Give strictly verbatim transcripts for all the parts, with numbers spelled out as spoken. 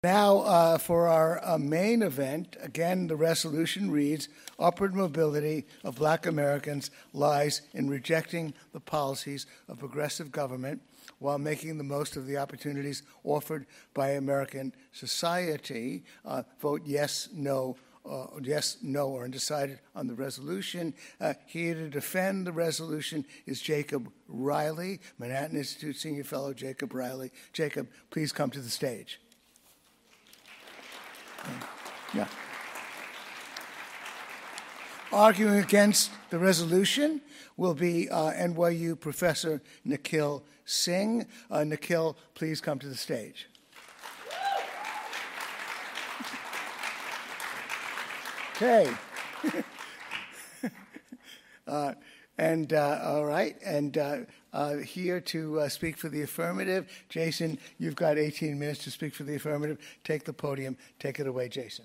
Now, uh, for our uh, main event, again, the resolution reads, upward mobility of black Americans lies in rejecting the policies of progressive government while making the most of the opportunities offered by American society. Uh, vote yes, no, uh, yes, no, or undecided on the resolution. Uh, here to defend the resolution is Jacob Riley, Manhattan Institute Senior Fellow Jacob Riley. Jacob, please come to the stage. Yeah. Arguing against the resolution will be uh, N Y U professor Nikhil Singh. Uh, Nikhil, please come to the stage. Okay. uh, and uh, all right, and uh, uh, here to uh, speak for the affirmative, Jason, you've got eighteen minutes to speak for the affirmative. Take the podium. Take it away, Jason.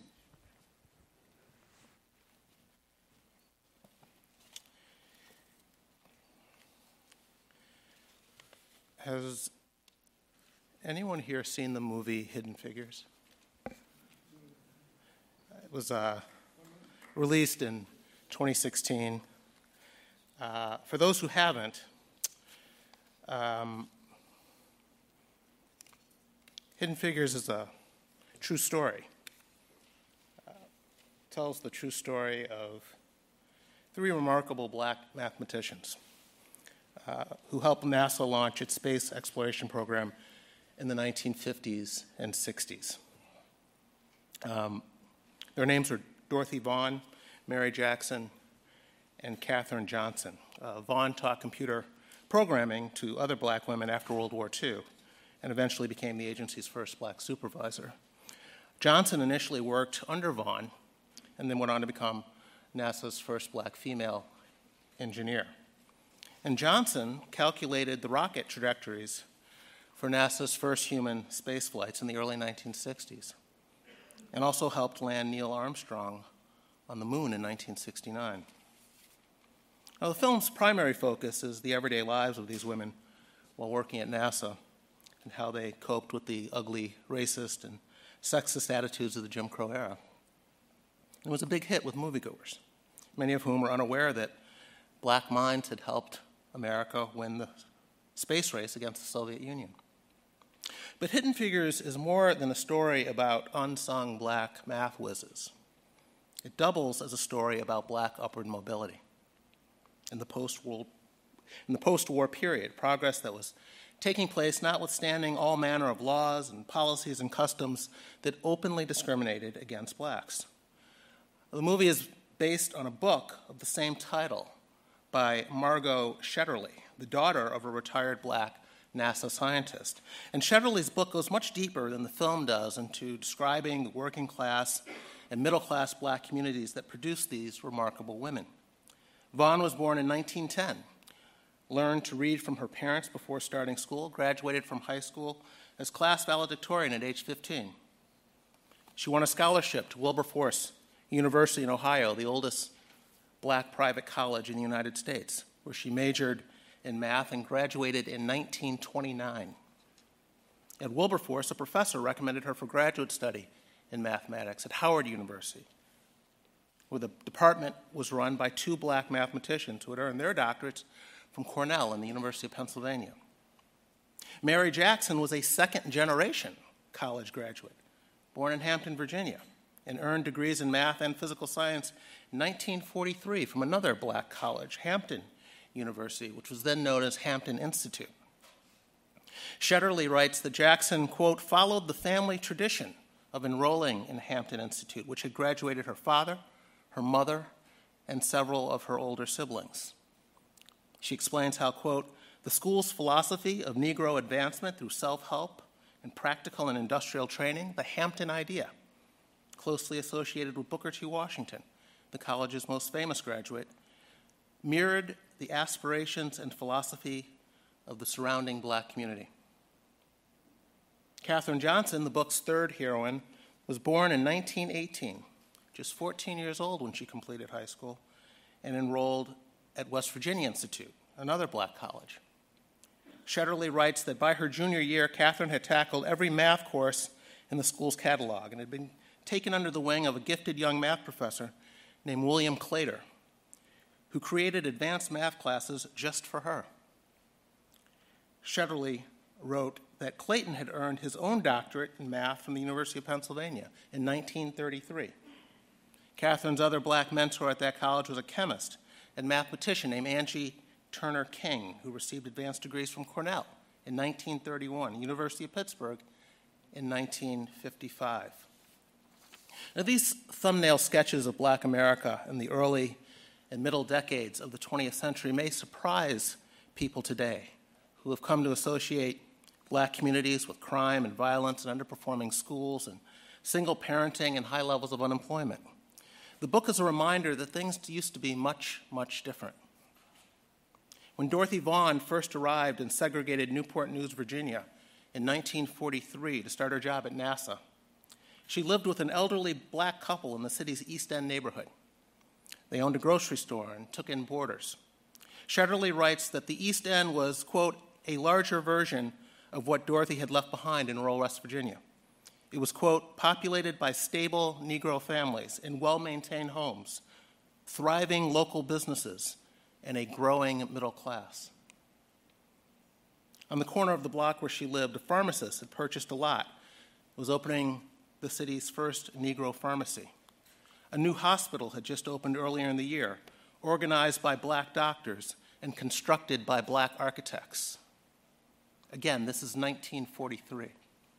Has anyone here seen the movie Hidden Figures? It was uh, released in twenty sixteen. Uh, for those who haven't, um, Hidden Figures is a true story. Uh, it tells the true story of three remarkable black mathematicians uh, who helped NASA launch its space exploration program in the nineteen fifties and sixties. Um, their names are Dorothy Vaughan, Mary Jackson, and Katherine Johnson. Uh, Vaughan taught computer programming to other black women after World War Two and eventually became the agency's first black supervisor. Johnson initially worked under Vaughan and then went on to become NASA's first black female engineer. And Johnson calculated the rocket trajectories for NASA's first human space flights in the early nineteen sixties and also helped land Neil Armstrong on the moon in nineteen sixty-nine. Now, the film's primary focus is the everyday lives of these women while working at NASA and how they coped with the ugly, racist, and sexist attitudes of the Jim Crow era. It was a big hit with moviegoers, many of whom were unaware that black minds had helped America win the space race against the Soviet Union. But Hidden Figures is more than a story about unsung black math whizzes. It doubles as a story about black upward mobility. In the post-world, in the post-war period, progress that was taking place notwithstanding all manner of laws and policies and customs that openly discriminated against blacks. The movie is based on a book of the same title by Margot Shetterly, the daughter of a retired black NASA scientist. And Shetterly's book goes much deeper than the film does into describing the working class and middle-class black communities that produced these remarkable women. Vaughan was born in nineteen ten, learned to read from her parents before starting school, graduated from high school as class valedictorian at age fifteen. She won a scholarship to Wilberforce University in Ohio, the oldest black private college in the United States, where she majored in math and graduated in nineteen twenty-nine. At Wilberforce, a professor recommended her for graduate study in mathematics at Howard University, where the department was run by two black mathematicians who had earned their doctorates from Cornell and the University of Pennsylvania. Mary Jackson was a second-generation college graduate, born in Hampton, Virginia, and earned degrees in math and physical science in nineteen forty-three from another black college, Hampton University, which was then known as Hampton Institute. Shetterly writes that Jackson, quote, followed the family tradition of enrolling in Hampton Institute, which had graduated her father, her mother, and several of her older siblings. She explains how, quote, the school's philosophy of Negro advancement through self-help and practical and industrial training, the Hampton idea, closely associated with Booker T. Washington, the college's most famous graduate, mirrored the aspirations and philosophy of the surrounding black community. Katherine Johnson, the book's third heroine, was born in nineteen eighteen, just fourteen years old when she completed high school, and enrolled at West Virginia Institute, another black college. Shetterly writes that by her junior year, Katherine had tackled every math course in the school's catalog and had been taken under the wing of a gifted young math professor named William Claytor, who created advanced math classes just for her. Shetterly wrote that Clayton had earned his own doctorate in math from the University of Pennsylvania in nineteen thirty-three. Catherine's other black mentor at that college was a chemist and mathematician named Angie Turner King, who received advanced degrees from Cornell in nineteen thirty-one, University of Pittsburgh in nineteen fifty-five. Now, these thumbnail sketches of black America in the early and middle decades of the twentieth century may surprise people today who have come to associate black communities with crime and violence and underperforming schools and single parenting and high levels of unemployment. The book is a reminder that things used to be much, much different. When Dorothy Vaughan first arrived in segregated Newport News, Virginia in nineteen forty-three to start her job at NASA, she lived with an elderly black couple in the city's East End neighborhood. They owned a grocery store and took in boarders. Shetterly writes that the East End was, quote, a larger version of what Dorothy had left behind in rural West Virginia. It was, quote, populated by stable Negro families in well-maintained homes, thriving local businesses, and a growing middle class. On the corner of the block where she lived, a pharmacist had purchased a lot, was opening the city's first Negro pharmacy. A new hospital had just opened earlier in the year, organized by black doctors and constructed by black architects. Again, this is nineteen forty-three.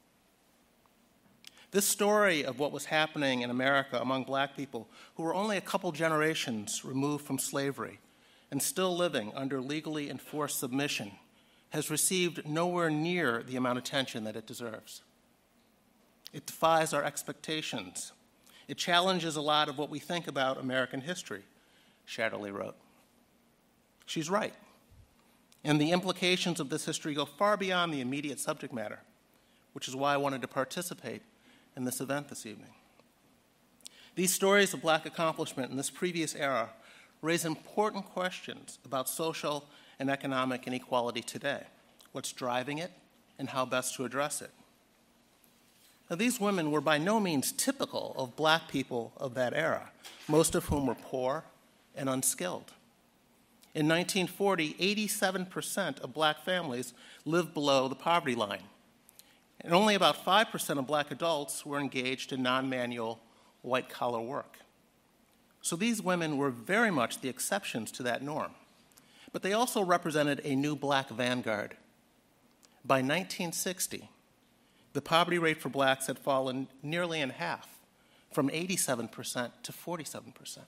This story of what was happening in America among black people who were only a couple generations removed from slavery and still living under legally enforced submission has received nowhere near the amount of attention that it deserves. It defies our expectations. It challenges a lot of what we think about American history, Shetterly wrote. She's right. And the implications of this history go far beyond the immediate subject matter, which is why I wanted to participate in this event this evening. These stories of black accomplishment in this previous era raise important questions about social and economic inequality today, what's driving it, and how best to address it. Now, these women were by no means typical of black people of that era, most of whom were poor and unskilled. In nineteen forty, eighty-seven percent of black families lived below the poverty line, and only about five percent of black adults were engaged in non-manual white-collar work. So these women were very much the exceptions to that norm, but they also represented a new black vanguard. By nineteen sixty, the poverty rate for blacks had fallen nearly in half, from eighty-seven percent to forty-seven percent.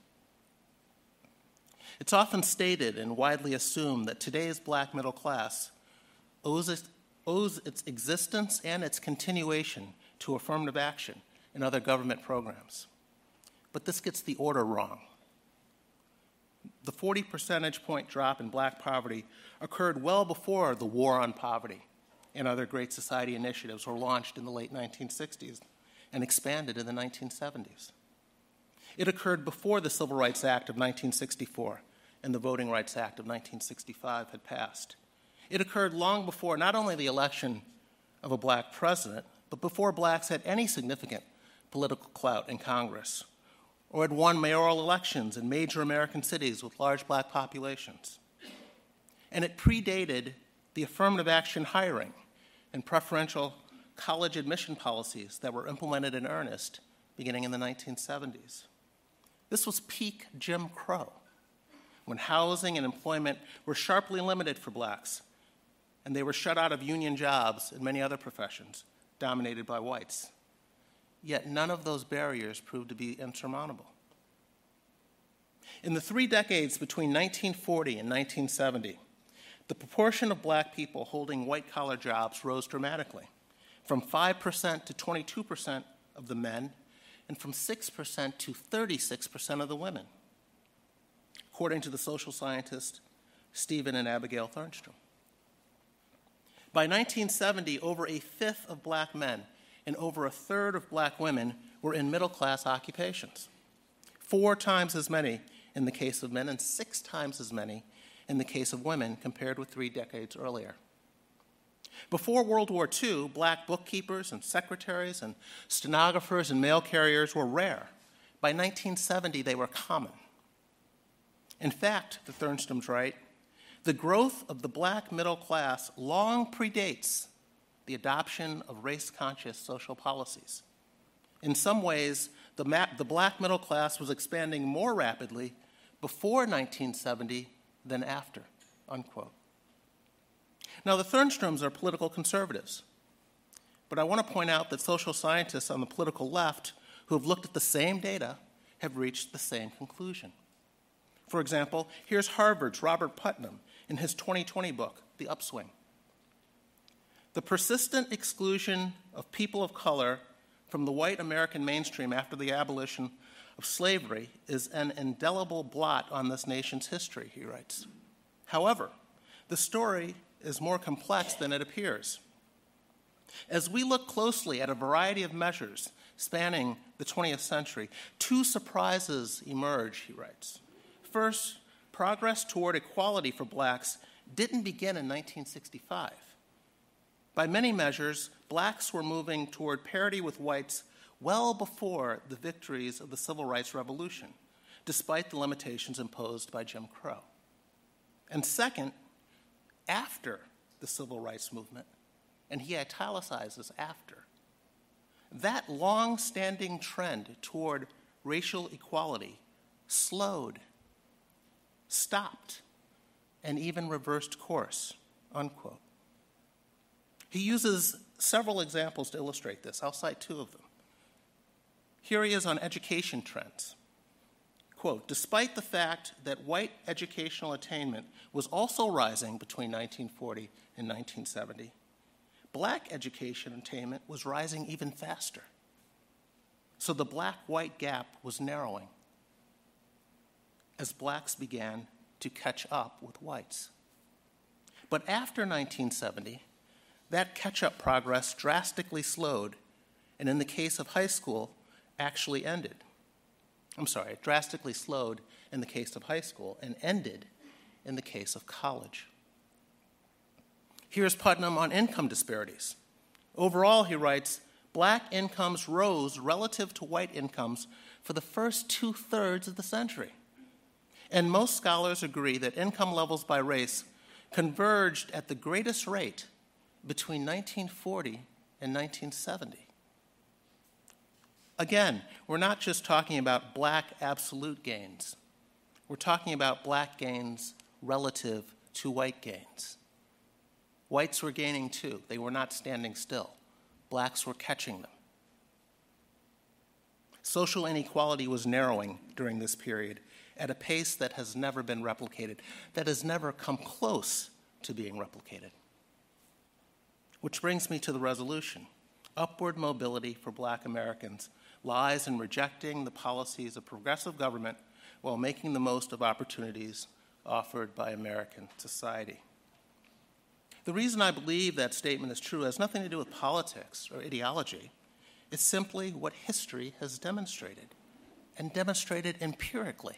It's often stated and widely assumed that today's black middle class owes its, owes its existence and its continuation to affirmative action and other government programs. But this gets the order wrong. The forty percentage point drop in black poverty occurred well before the War on Poverty and other Great Society initiatives were launched in the late nineteen sixties and expanded in the nineteen seventies. It occurred before the Civil Rights Act of nineteen sixty-four and the Voting Rights Act of nineteen sixty-five had passed. It occurred long before not only the election of a black president, but before blacks had any significant political clout in Congress or had won mayoral elections in major American cities with large black populations. And it predated the affirmative action hiring and preferential college admission policies that were implemented in earnest beginning in the nineteen seventies. This was peak Jim Crow, when housing and employment were sharply limited for blacks, and they were shut out of union jobs and many other professions dominated by whites. Yet none of those barriers proved to be insurmountable. In the three decades between nineteen forty and nineteen seventy, the proportion of black people holding white-collar jobs rose dramatically, from five percent to twenty-two percent of the men, and from six percent to thirty-six percent of the women, according to the social scientists Stephen and Abigail Thornstrom. By nineteen seventy, over a fifth of black men and over a third of black women were in middle-class occupations, four times as many in the case of men and six times as many in the case of women compared with three decades earlier. Before World War Two, black bookkeepers and secretaries and stenographers and mail carriers were rare. By nineteen seventy, they were common. In fact, the Thornstroms write, the growth of the black middle class long predates the adoption of race-conscious social policies. In some ways, the, ma- the black middle class was expanding more rapidly before nineteen seventy than after, unquote. Now, the Thornstroms are political conservatives, but I want to point out that social scientists on the political left who have looked at the same data have reached the same conclusion. For example, here's Harvard's Robert Putnam in his twenty twenty book, The Upswing. The persistent exclusion of people of color from the white American mainstream after the abolition of slavery is an indelible blot on this nation's history, he writes. However, the story is more complex than it appears. As we look closely at a variety of measures spanning the twentieth century, two surprises emerge, he writes. First, progress toward equality for blacks didn't begin in nineteen sixty-five. By many measures, blacks were moving toward parity with whites well before the victories of the Civil Rights Revolution, despite the limitations imposed by Jim Crow. And second, after the Civil Rights Movement, and he italicizes after, that long-standing trend toward racial equality slowed, stopped, and even reversed course, unquote. He uses several examples to illustrate this. I'll cite two of them. Here he is on education trends. Quote, despite the fact that white educational attainment was also rising between nineteen forty and nineteen seventy, black education attainment was rising even faster. So the black-white gap was narrowing as blacks began to catch up with whites. But after nineteen seventy, that catch-up progress drastically slowed, and in the case of high school, actually ended. I'm sorry, it drastically slowed in the case of high school and ended in the case of college. Here's Putnam on income disparities. Overall, he writes, black incomes rose relative to white incomes for the first two-thirds of the century. And most scholars agree that income levels by race converged at the greatest rate between nineteen forty and nineteen seventy. Again, we're not just talking about black absolute gains. We're talking about black gains relative to white gains. Whites were gaining too. They were not standing still. Blacks were catching them. Social inequality was narrowing during this period at a pace that has never been replicated, that has never come close to being replicated. Which brings me to the resolution. Upward mobility for black Americans lies in rejecting the policies of progressive government while making the most of opportunities offered by American society. The reason I believe that statement is true has nothing to do with politics or ideology. It's simply what history has demonstrated, and demonstrated empirically.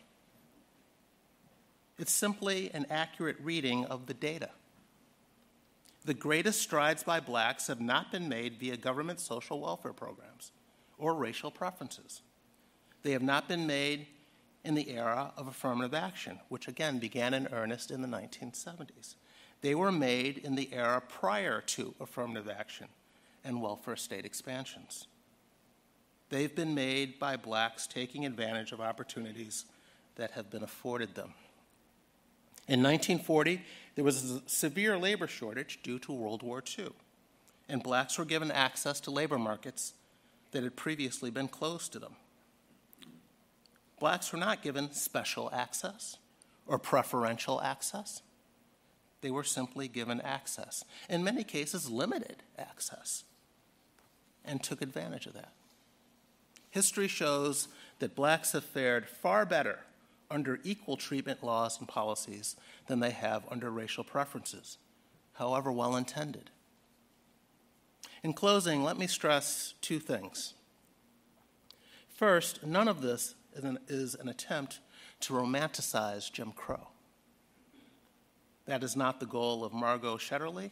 It's simply an accurate reading of the data. The greatest strides by blacks have not been made via government social welfare programs or racial preferences. They have not been made in the era of affirmative action, which again began in earnest in the nineteen seventies. They were made in the era prior to affirmative action and welfare state expansions. They've been made by blacks taking advantage of opportunities that have been afforded them. In nineteen forty, there was a severe labor shortage due to World War Two, and blacks were given access to labor markets that had previously been closed to them. Blacks were not given special access or preferential access. They were simply given access, in many cases limited access, and took advantage of that. History shows that blacks have fared far better under equal treatment laws and policies than they have under racial preferences, however well-intended. In closing, let me stress two things. First, none of this is an, is an attempt to romanticize Jim Crow. That is not the goal of Margot Shetterly,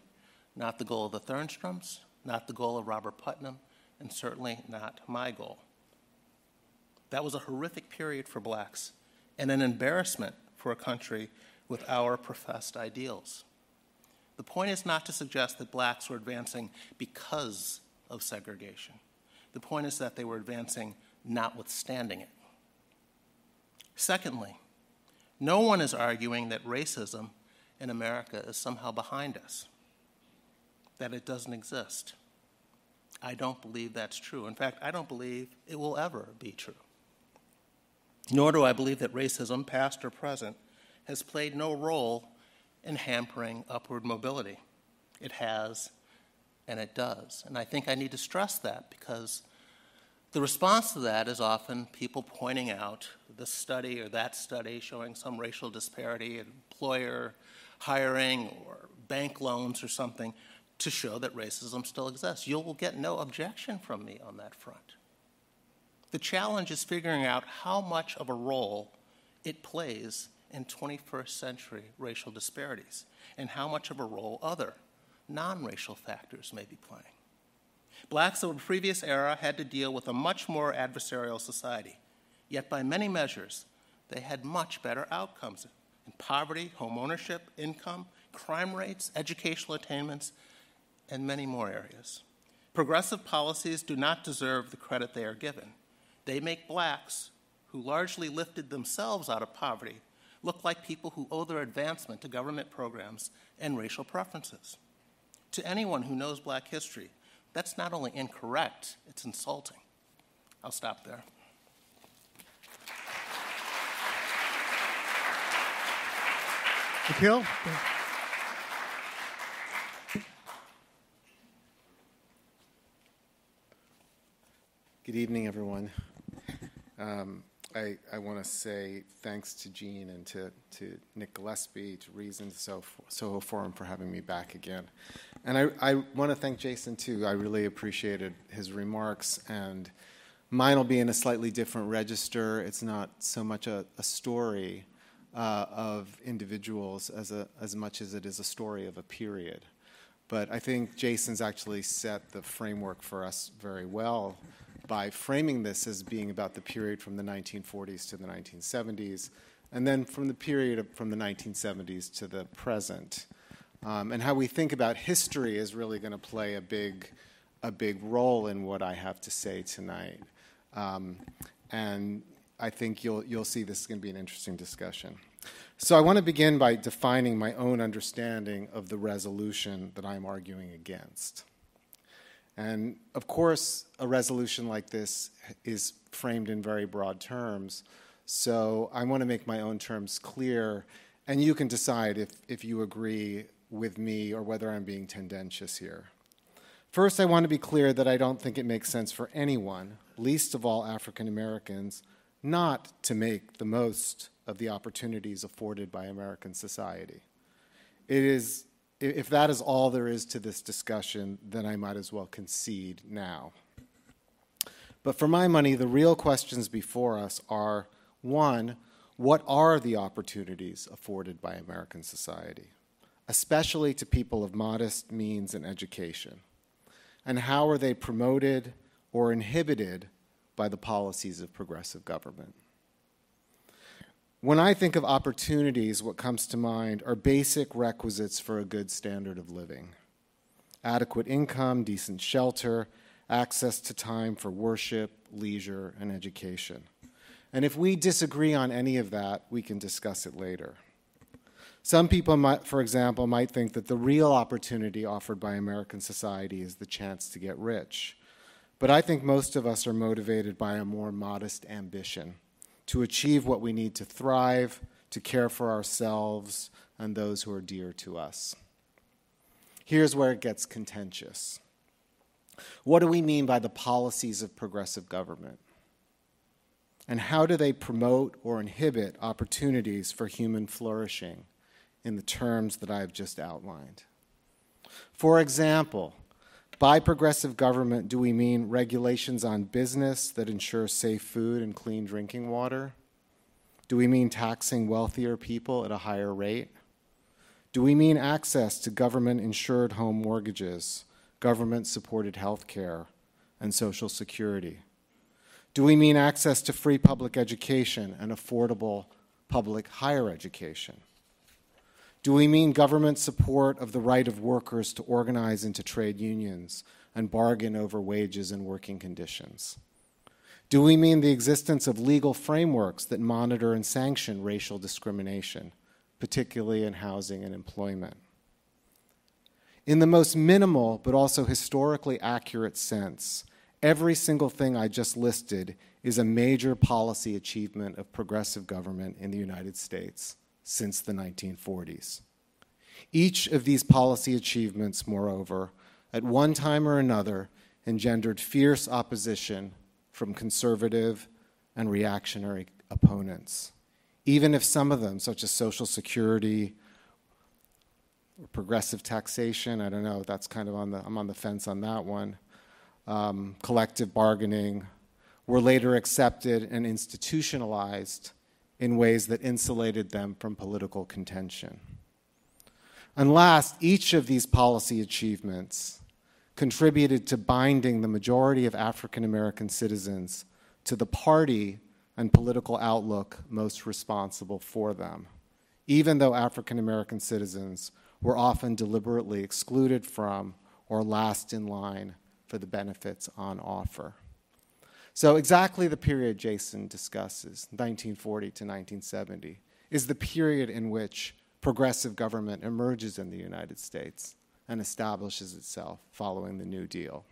not the goal of the Thurnstroms, not the goal of Robert Putnam, and certainly not my goal. That was a horrific period for blacks and an embarrassment for a country with our professed ideals. The point is not to suggest that blacks were advancing because of segregation. The point is that they were advancing notwithstanding it. Secondly, no one is arguing that racism in America is somehow behind us, that it doesn't exist. I don't believe that's true. In fact, I don't believe it will ever be true. Nor do I believe that racism, past or present, has played no role in hampering upward mobility. It has, and it does. And I think I need to stress that because the response to that is often people pointing out this study or that study showing some racial disparity in employer hiring or bank loans or something to show that racism still exists. You'll get no objection from me on that front. The challenge is figuring out how much of a role it plays in twenty-first century racial disparities and how much of a role other non-racial factors may be playing. Blacks of a previous era had to deal with a much more adversarial society, yet by many measures, they had much better outcomes in poverty, home ownership, income, crime rates, educational attainments, and many more areas. Progressive policies do not deserve the credit they are given. They make blacks, who largely lifted themselves out of poverty, look like people who owe their advancement to government programs and racial preferences. To anyone who knows black history, that's not only incorrect, it's insulting. I'll stop there. Nikhil? Good evening, everyone. Um, I, I want to say thanks to Gene and to, to Nick Gillespie, to Reason, to Soho Forum for having me back again. And I, I want to thank Jason, too. I really appreciated his remarks. And mine will be in a slightly different register. It's not so much a, a story uh, of individuals as, a, as much as it is a story of a period. But I think Jason's actually set the framework for us very well by framing this as being about the period from the nineteen forties to the nineteen seventies, and then from the period of, from the nineteen seventies to the present. Um, and how we think about history is really going to play a big, a big role in what I have to say tonight. Um, and I think you'll, you'll see this is going to be an interesting discussion. So I want to begin by defining my own understanding of the resolution that I'm arguing against. And of course, a resolution like this is framed in very broad terms, so I want to make my own terms clear, and you can decide if, if you agree with me or whether I'm being tendentious here. First, I want to be clear that I don't think it makes sense for anyone, least of all African Americans, not to make the most of the opportunities afforded by American society. It is If that is all there is to this discussion, then I might as well concede now. But for my money, the real questions before us are, one, what are the opportunities afforded by American society, especially to people of modest means and education? And how are they promoted or inhibited by the policies of progressive government? When I think of opportunities, what comes to mind are basic requisites for a good standard of living: adequate income, decent shelter, access to time for worship, leisure, and education. And if we disagree on any of that, we can discuss it later. Some people, might, for example, might think that the real opportunity offered by American society is the chance to get rich. But I think most of us are motivated by a more modest ambition to achieve what we need to thrive, to care for ourselves and those who are dear to us. Here's where it gets contentious. What do we mean by the policies of progressive government? And how do they promote or inhibit opportunities for human flourishing in the terms that I've just outlined? For example, by progressive government, do we mean regulations on business that ensure safe food and clean drinking water? Do we mean taxing wealthier people at a higher rate? Do we mean access to government-insured home mortgages, government-supported health care, and Social Security? Do we mean access to free public education and affordable public higher education? Do we mean government support of the right of workers to organize into trade unions and bargain over wages and working conditions? Do we mean the existence of legal frameworks that monitor and sanction racial discrimination, particularly in housing and employment? In the most minimal but also historically accurate sense, every single thing I just listed is a major policy achievement of progressive government in the United States since the nineteen forties. Each of these policy achievements, moreover, at one time or another, engendered fierce opposition from conservative and reactionary opponents, even if some of them, such as Social Security or progressive taxation, I don't know, that's kind of on the, I'm on the fence on that one, um, collective bargaining, were later accepted and institutionalized in ways that insulated them from political contention. And last, each of these policy achievements contributed to binding the majority of African American citizens to the party and political outlook most responsible for them, even though African American citizens were often deliberately excluded from or last in line for the benefits on offer. So exactly the period Jason discusses, nineteen forty to nineteen seventy, is the period in which progressive government emerges in the United States and establishes itself following the New Deal.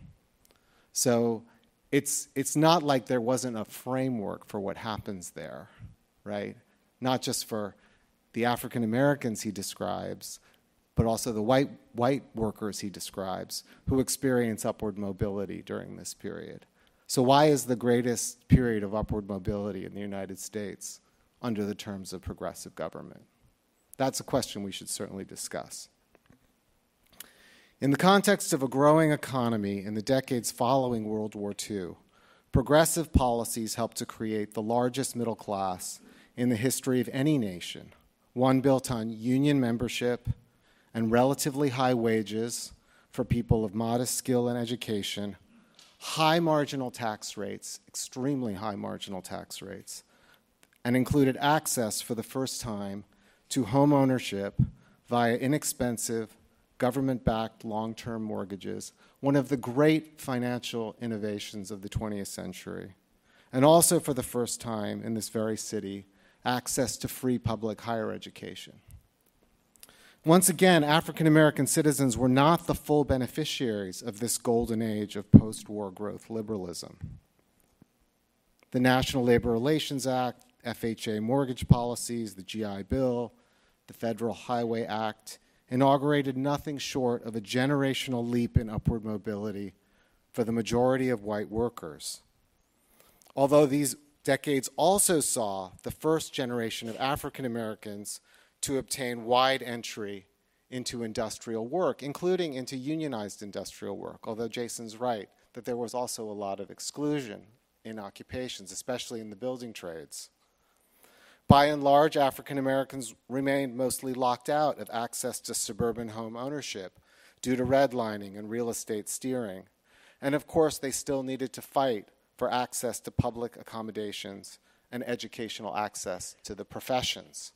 So it's, it's not like there wasn't a framework for what happens there, right? Not just for the African Americans he describes, but also the white, white workers he describes who experience upward mobility during this period. So why is the greatest period of upward mobility in the United States under the terms of progressive government? That's a question we should certainly discuss. In the context of a growing economy in the decades following World War Two, progressive policies helped to create the largest middle class in the history of any nation, one built on union membership and relatively high wages for people of modest skill and education, high marginal tax rates, extremely high marginal tax rates, and included access for the first time to home ownership via inexpensive, government-backed long-term mortgages, one of the great financial innovations of the twentieth century, and also for the first time in this very city, access to free public higher education. Once again, African American citizens were not the full beneficiaries of this golden age of post-war growth liberalism. The National Labor Relations Act, F H A mortgage policies, the G I Bill, the Federal Highway Act inaugurated nothing short of a generational leap in upward mobility for the majority of white workers. Although these decades also saw the first generation of African Americans to obtain wide entry into industrial work, including into unionized industrial work, although Jason's right that there was also a lot of exclusion in occupations, especially in the building trades. By and large, African Americans remained mostly locked out of access to suburban home ownership due to redlining and real estate steering. And of course, they still needed to fight for access to public accommodations and educational access to the professions.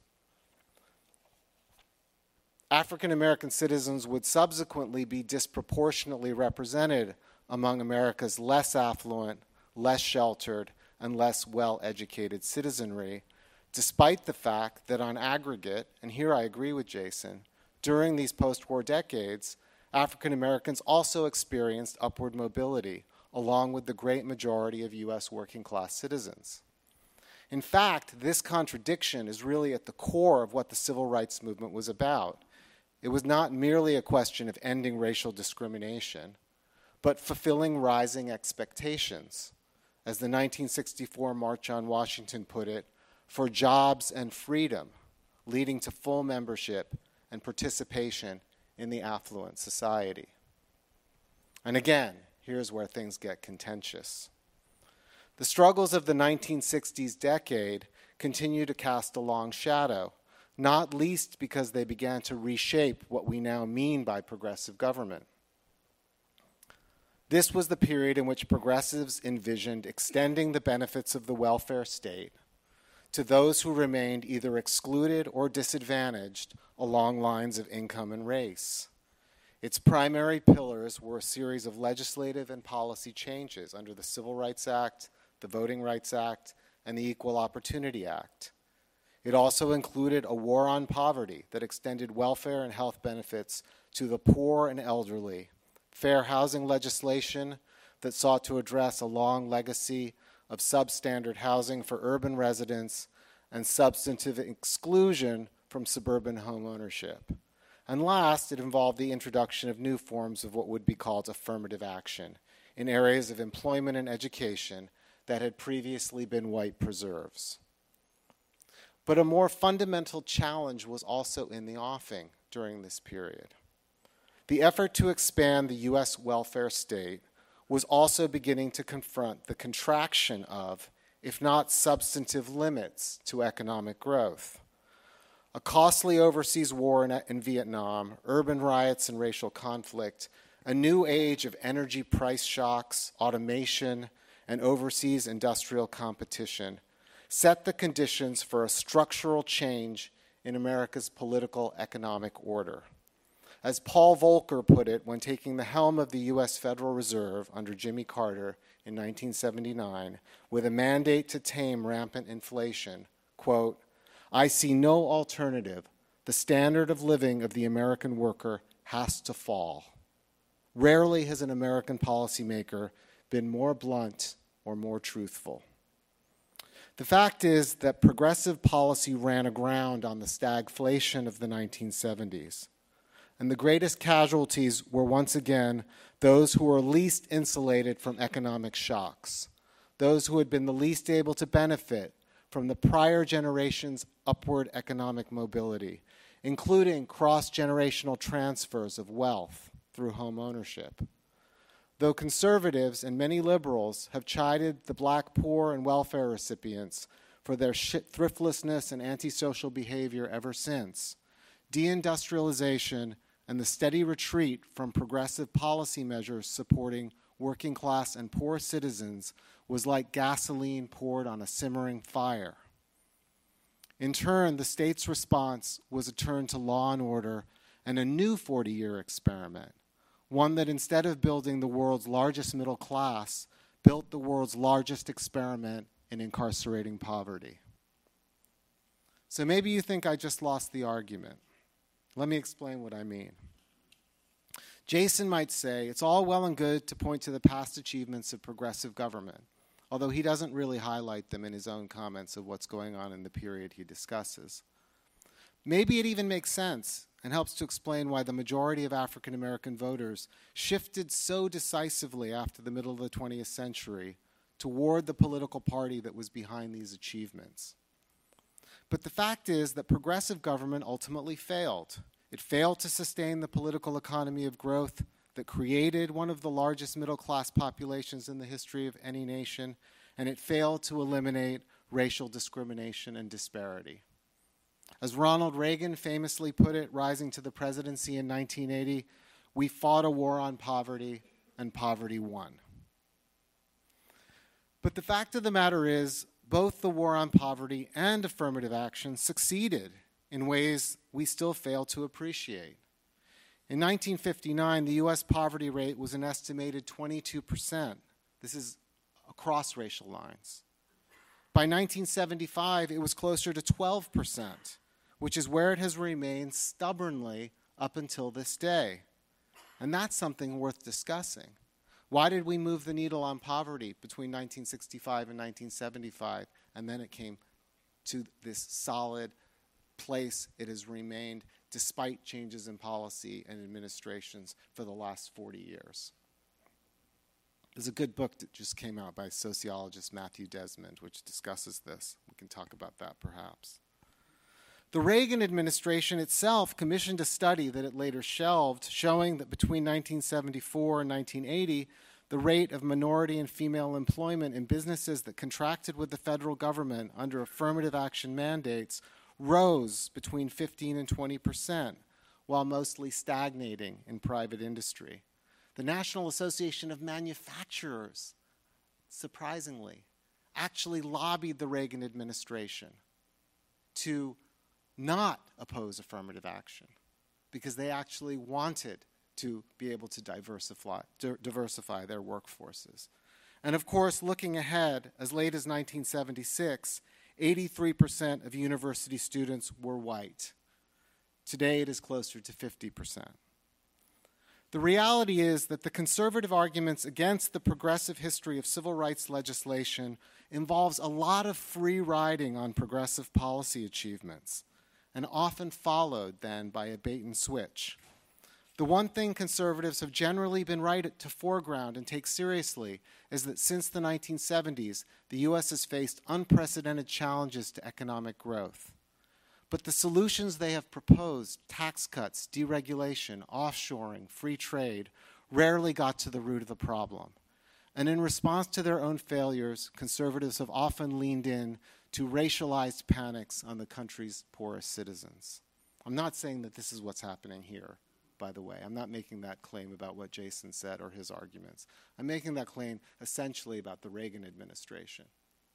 African American citizens would subsequently be disproportionately represented among America's less affluent, less sheltered, and less well-educated citizenry, despite the fact that on aggregate, and here I agree with Jason, during these post-war decades, African Americans also experienced upward mobility, along with the great majority of U S working class citizens. In fact, this contradiction is really at the core of what the civil rights movement was about. It was not merely a question of ending racial discrimination, but fulfilling rising expectations. As the nineteen sixty-four March on Washington put it, for jobs and freedom, leading to full membership and participation in the affluent society. And again, here's where things get contentious. The struggles of the nineteen sixties decade continue to cast a long shadow, not least because they began to reshape what we now mean by progressive government. This was the period in which progressives envisioned extending the benefits of the welfare state to those who remained either excluded or disadvantaged along lines of income and race. Its primary pillars were a series of legislative and policy changes under the Civil Rights Act, the Voting Rights Act, and the Equal Opportunity Act. It also included a war on poverty that extended welfare and health benefits to the poor and elderly, fair housing legislation that sought to address a long legacy of substandard housing for urban residents, and substantive exclusion from suburban home ownership. And last, it involved the introduction of new forms of what would be called affirmative action in areas of employment and education that had previously been white preserves. But a more fundamental challenge was also in the offing during this period. The effort to expand the U S welfare state was also beginning to confront the contraction of, if not substantive limits to economic growth. A costly overseas war in, in Vietnam, urban riots and racial conflict, a new age of energy price shocks, automation, and overseas industrial competition set the conditions for a structural change in America's political economic order. As Paul Volcker put it when taking the helm of the U S Federal Reserve under Jimmy Carter in nineteen seventy-nine with a mandate to tame rampant inflation, quote, "I see no alternative. The standard of living of the American worker has to fall." Rarely has an American policymaker been more blunt or more truthful. The fact is that progressive policy ran aground on the stagflation of the nineteen seventies. And the greatest casualties were once again those who were least insulated from economic shocks, those who had been the least able to benefit from the prior generation's upward economic mobility, including cross-generational transfers of wealth through home ownership. Though conservatives and many liberals have chided the black poor and welfare recipients for their thriftlessness and antisocial behavior ever since, deindustrialization and the steady retreat from progressive policy measures supporting working class and poor citizens was like gasoline poured on a simmering fire. In turn, the state's response was a turn to law and order and a new forty-year experiment, one that instead of building the world's largest middle class, built the world's largest experiment in incarcerating poverty. So maybe you think I just lost the argument. Let me explain what I mean. Jason might say it's all well and good to point to the past achievements of progressive government, although he doesn't really highlight them in his own comments of what's going on in the period he discusses. Maybe it even makes sense and helps to explain why the majority of African American voters shifted so decisively after the middle of the twentieth century toward the political party that was behind these achievements. But the fact is that progressive government ultimately failed. It failed to sustain the political economy of growth that created one of the largest middle-class populations in the history of any nation, and it failed to eliminate racial discrimination and disparity. As Ronald Reagan famously put it, rising to the presidency in nineteen eighty, we fought a war on poverty, and poverty won. But the fact of the matter is, both the war on poverty and affirmative action succeeded in ways we still fail to appreciate. In nineteen fifty-nine, the U S poverty rate was an estimated twenty-two percent. This is across racial lines. By nineteen seventy-five, it was closer to twelve percent, which is where it has remained stubbornly up until this day. And that's something worth discussing. Why did we move the needle on poverty between nineteen sixty-five and nineteen seventy-five, and then it came to this solid place it has remained despite changes in policy and administrations for the last forty years? There's a good book that just came out by sociologist Matthew Desmond, which discusses this. We can talk about that perhaps. The Reagan administration itself commissioned a study that it later shelved, showing that between nineteen seventy-four and nineteen eighty, the rate of minority and female employment in businesses that contracted with the federal government under affirmative action mandates rose between fifteen and twenty percent, while mostly stagnating in private industry. The National Association of Manufacturers, surprisingly, actually lobbied the Reagan administration to not oppose affirmative action because they actually wanted to be able to diversify, diversify their workforces. And of course, looking ahead, as late as nineteen seventy-six, eighty-three percent of university students were white. Today, it is closer to fifty percent. The reality is that the conservative arguments against the progressive history of civil rights legislation involves a lot of free riding on progressive policy achievements, and often followed then by a bait and switch. The one thing conservatives have generally been right to foreground and take seriously is that since the nineteen seventies, the U S has faced unprecedented challenges to economic growth. But the solutions they have proposed, tax cuts, deregulation, offshoring, free trade, rarely got to the root of the problem. And in response to their own failures, conservatives have often leaned in to racialized panics on the country's poorest citizens. I'm not saying that this is what's happening here, by the way. I'm not making that claim about what Jason said or his arguments. I'm making that claim essentially about the Reagan administration.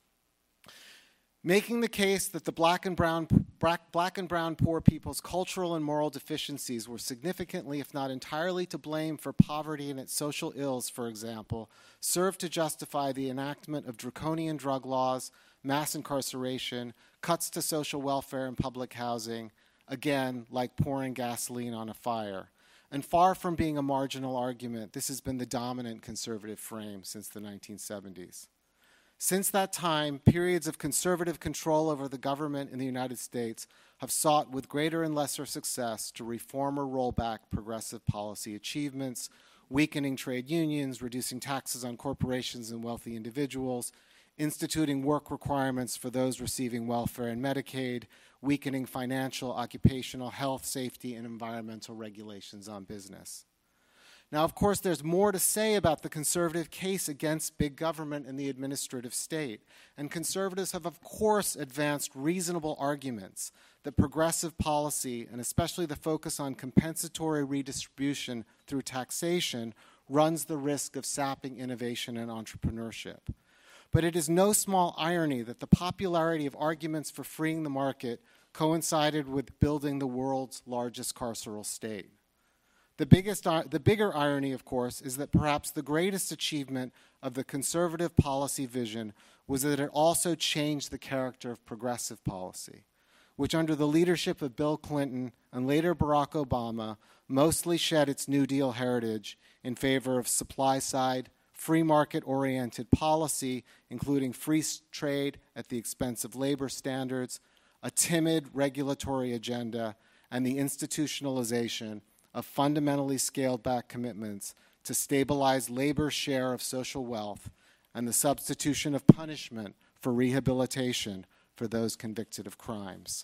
Making the case that the black and brown, black, black and brown poor people's cultural and moral deficiencies were significantly, if not entirely, to blame for poverty and its social ills, for example, served to justify the enactment of draconian drug laws, mass incarceration, cuts to social welfare and public housing, again, like pouring gasoline on a fire. And far from being a marginal argument, this has been the dominant conservative frame since the nineteen seventies. Since that time, periods of conservative control over the government in the United States have sought with greater and lesser success to reform or roll back progressive policy achievements, weakening trade unions, reducing taxes on corporations and wealthy individuals, instituting work requirements for those receiving welfare and Medicaid, weakening financial, occupational, health, safety, and environmental regulations on business. Now, of course, there's more to say about the conservative case against big government and the administrative state. And conservatives have, of course, advanced reasonable arguments that progressive policy, and especially the focus on compensatory redistribution through taxation, runs the risk of sapping innovation and entrepreneurship. But it is no small irony that the popularity of arguments for freeing the market coincided with building the world's largest carceral state. The biggest, the bigger irony, of course, is that perhaps the greatest achievement of the conservative policy vision was that it also changed the character of progressive policy, which under the leadership of Bill Clinton and later Barack Obama mostly shed its New Deal heritage in favor of supply-side, free market-oriented policy, including free trade at the expense of labor standards, a timid regulatory agenda, and the institutionalization of fundamentally scaled-back commitments to stabilize labor's share of social wealth and the substitution of punishment for rehabilitation for those convicted of crimes.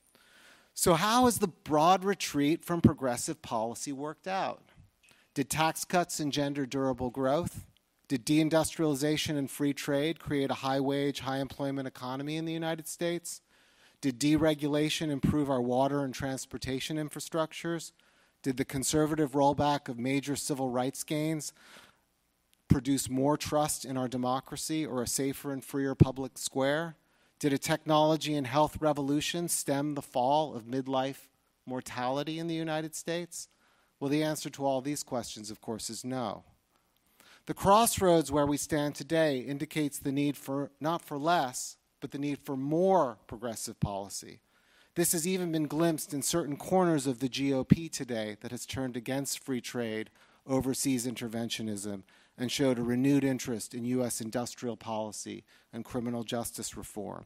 So how has the broad retreat from progressive policy worked out? Did tax cuts engender durable growth? Did deindustrialization and free trade create a high-wage, high-employment economy in the United States? Did deregulation improve our water and transportation infrastructures? Did the conservative rollback of major civil rights gains produce more trust in our democracy or a safer and freer public square? Did a technology and health revolution stem the fall of midlife mortality in the United States? Well, the answer to all these questions, of course, is no. The crossroads where we stand today indicates the need for, not for less, but the need for more progressive policy. This has even been glimpsed in certain corners of the G O P today that has turned against free trade, overseas interventionism, and showed a renewed interest in U S industrial policy and criminal justice reform.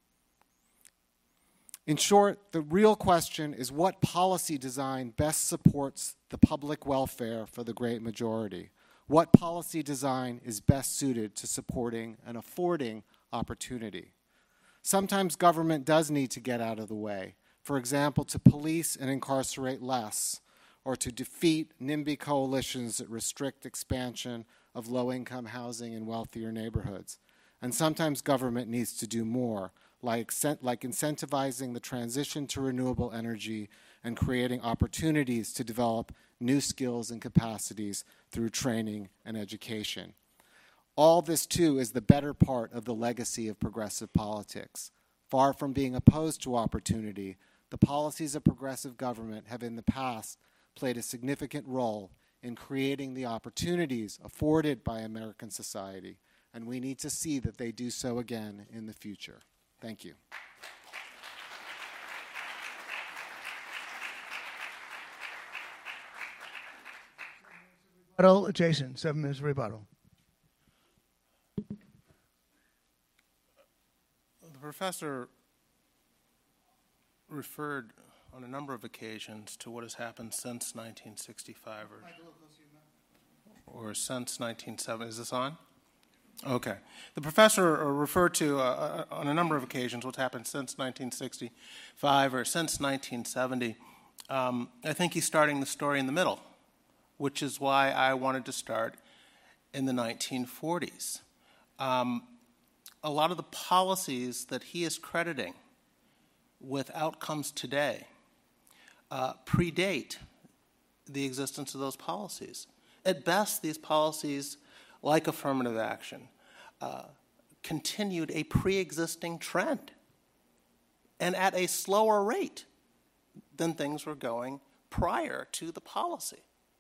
In short, the real question is what policy design best supports the public welfare for the great majority? What policy design is best suited to supporting and affording opportunity? Sometimes government does need to get out of the way, for example, to police and incarcerate less, or to defeat NIMBY coalitions that restrict expansion of low-income housing in wealthier neighborhoods. And sometimes government needs to do more, like, like incentivizing the transition to renewable energy and creating opportunities to develop new skills and capacities through training and education. All this, too, is the better part of the legacy of progressive politics. Far from being opposed to opportunity, the policies of progressive government have in the past played a significant role in creating the opportunities afforded by American society, and we need to see that they do so again in the future. Thank you. Rebuttal, Jason, seven minutes of rebuttal. The professor referred on a number of occasions to what has happened since nineteen sixty-five or, or since nineteen seventy. Is this on? Okay. The professor referred to uh, on a number of occasions what's happened since nineteen sixty-five or since nineteen seventy. Um, I think he's starting the story in the middle, which is why I wanted to start in the nineteen forties. Um, a lot of the policies that he is crediting with outcomes today uh, predate the existence of those policies. At best, these policies, like affirmative action, uh, continued a pre-existing trend and at a slower rate than things were going prior to the policy.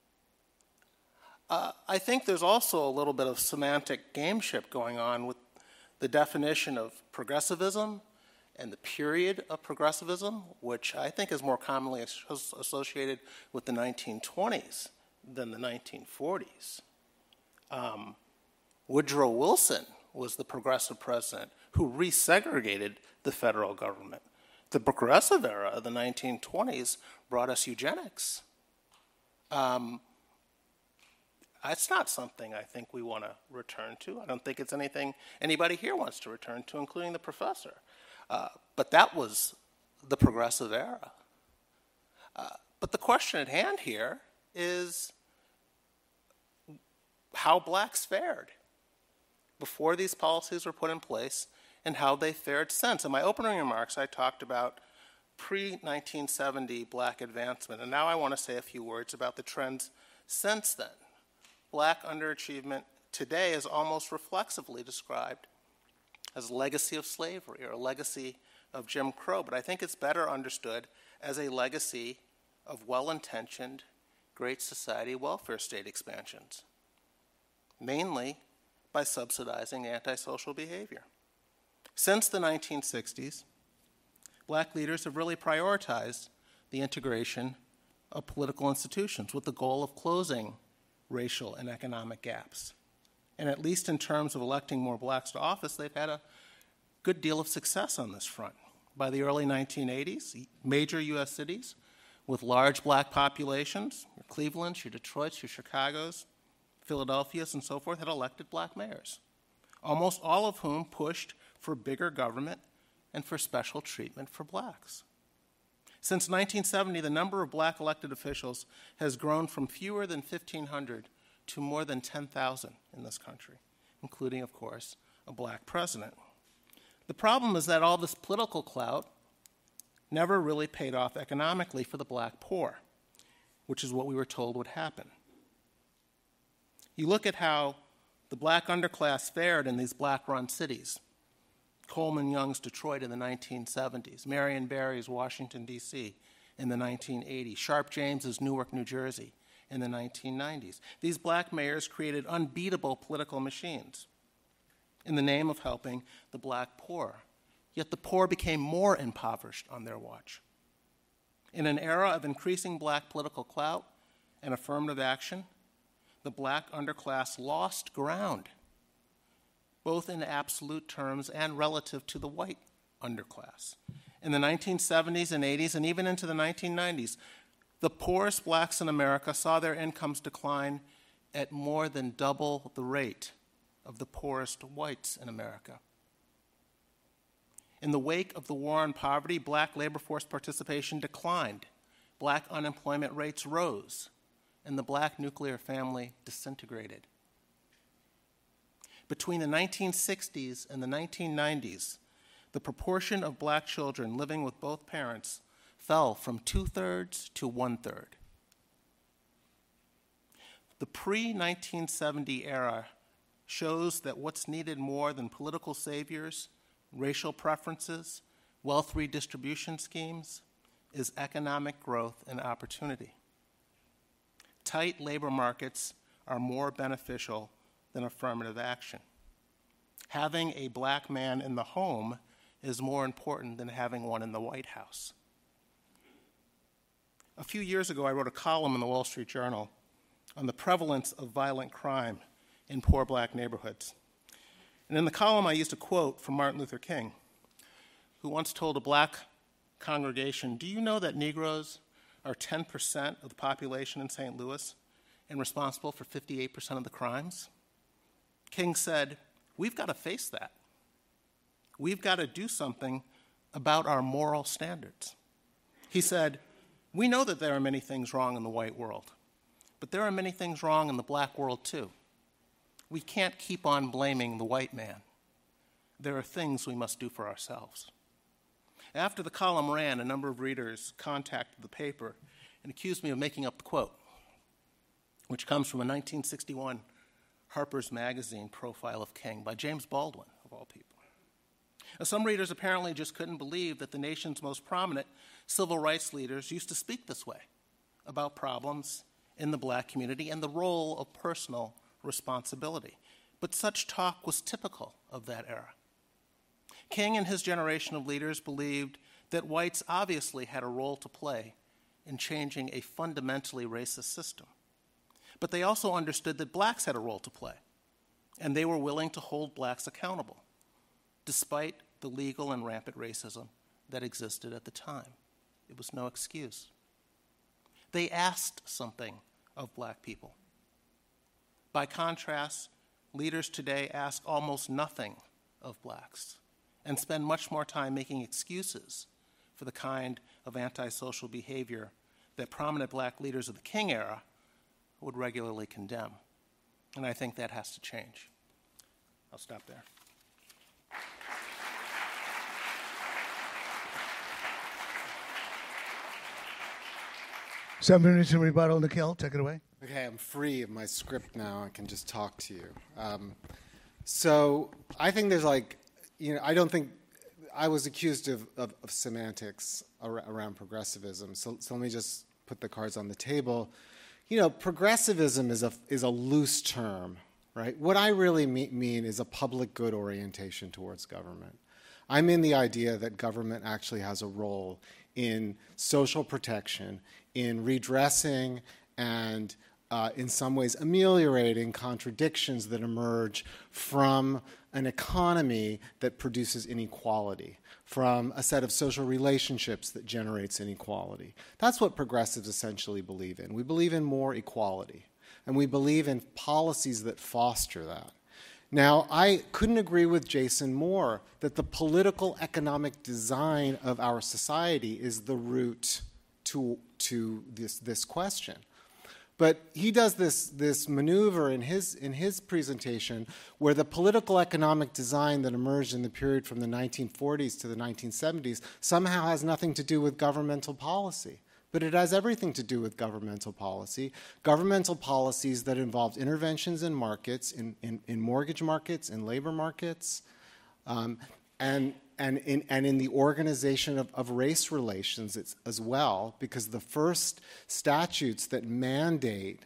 Uh, I think there's also a little bit of semantic gameship going on with the definition of progressivism and the period of progressivism, which I think is more commonly as- associated with the nineteen twenties than the nineteen forties. Um, Woodrow Wilson was the progressive president who resegregated the federal government. The progressive era of the nineteen twenties brought us eugenics. Um, It's not something I think we want to return to. I don't think it's anything anybody here wants to return to, including the professor. Uh, but that was the progressive era. Uh, but the question at hand here is how blacks fared before these policies were put in place and how they fared since. In my opening remarks, I talked about pre nineteen seventy black advancement, and now I want to say a few words about the trends since then. Black underachievement today is almost reflexively described as a legacy of slavery or a legacy of Jim Crow, but I think it's better understood as a legacy of well-intentioned Great Society welfare state expansions, mainly by subsidizing antisocial behavior. Since the nineteen sixties, black leaders have really prioritized the integration of political institutions with the goal of closing racial and economic gaps. And at least in terms of electing more blacks to office, they've had a good deal of success on this front. By the early nineteen eighties, major U S cities with large black populations, your Clevelands, your Detroits, your Chicagos, Philadelphias, and so forth, had elected black mayors, almost all of whom pushed for bigger government and for special treatment for blacks. Since nineteen seventy, the number of black elected officials has grown from fewer than fifteen hundred to more than ten thousand in this country, including, of course, a black president. The problem is that all this political clout never really paid off economically for the black poor, which is what we were told would happen. You look at how the black underclass fared in these black-run cities. Coleman Young's Detroit in the nineteen seventies, Marion Barry's Washington, D C in the nineteen eighties, Sharp James's Newark, New Jersey in the nineteen nineties. These black mayors created unbeatable political machines in the name of helping the black poor. Yet the poor became more impoverished on their watch. In an era of increasing black political clout and affirmative action, the black underclass lost ground, both in absolute terms and relative to the white underclass. In the nineteen seventies and eighties, and even into the nineteen nineties, the poorest blacks in America saw their incomes decline at more than double the rate of the poorest whites in America. In the wake of the war on poverty, black labor force participation declined, black unemployment rates rose, and the black nuclear family disintegrated. Between the nineteen sixties and the nineteen nineties, the proportion of black children living with both parents fell from two-thirds to one-third. The pre nineteen seventy era shows that what's needed more than political saviors, racial preferences, wealth redistribution schemes, is economic growth and opportunity. Tight labor markets are more beneficial than affirmative action. Having a black man in the home is more important than having one in the White House. A few years ago, I wrote a column in the Wall Street Journal on the prevalence of violent crime in poor black neighborhoods. And in the column, I used a quote from Martin Luther King, who once told a black congregation, "Do you know that Negroes are ten percent of the population in Saint Louis and responsible for fifty-eight percent of the crimes?" King said, "We've got to face that. We've got to do something about our moral standards." He said, "We know that there are many things wrong in the white world, but there are many things wrong in the black world too. We can't keep on blaming the white man. There are things we must do for ourselves." After the column ran, a number of readers contacted the paper and accused me of making up the quote, which comes from a nineteen sixty-one Harper's Magazine profile of King by James Baldwin, of all people. Now, some readers apparently just couldn't believe that the nation's most prominent civil rights leaders used to speak this way about problems in the black community and the role of personal responsibility. But such talk was typical of that era. King and his generation of leaders believed that whites obviously had a role to play in changing a fundamentally racist system. But they also understood that blacks had a role to play, and they were willing to hold blacks accountable, despite the legal and rampant racism that existed at the time. It was no excuse. They asked something of black people. By contrast, leaders today ask almost nothing of blacks and spend much more time making excuses for the kind of antisocial behavior that prominent black leaders of the King era would regularly condemn. And I think that has to change. I'll stop there. Seven minutes in rebuttal. Nikhil, take it away. Okay, I'm free of my script now. I can just talk to you. Um, so I think there's like, you know, I don't think, I was accused of, of, of semantics ar- around progressivism. So, so let me just put the cards on the table. You know, progressivism is a, is a loose term, right? What I really me- mean is a public good orientation towards government. I mean the idea that government actually has a role in social protection, in redressing and uh, in some ways ameliorating contradictions that emerge from an economy that produces inequality, from a set of social relationships that generates inequality. That's what progressives essentially believe in. We believe in more equality, and we believe in policies that foster that. Now, I couldn't agree with Jason more that the political economic design of our society is the root to, to this, this question. But he does this, this maneuver in his, in his presentation where the political economic design that emerged in the period from the nineteen forties to the nineteen seventies somehow has nothing to do with governmental policy. But it has everything to do with governmental policy, governmental policies that involved interventions in markets, in, in, in mortgage markets, in labor markets, um, and, and, in, and in the organization of, of race relations as well, because the first statutes that mandate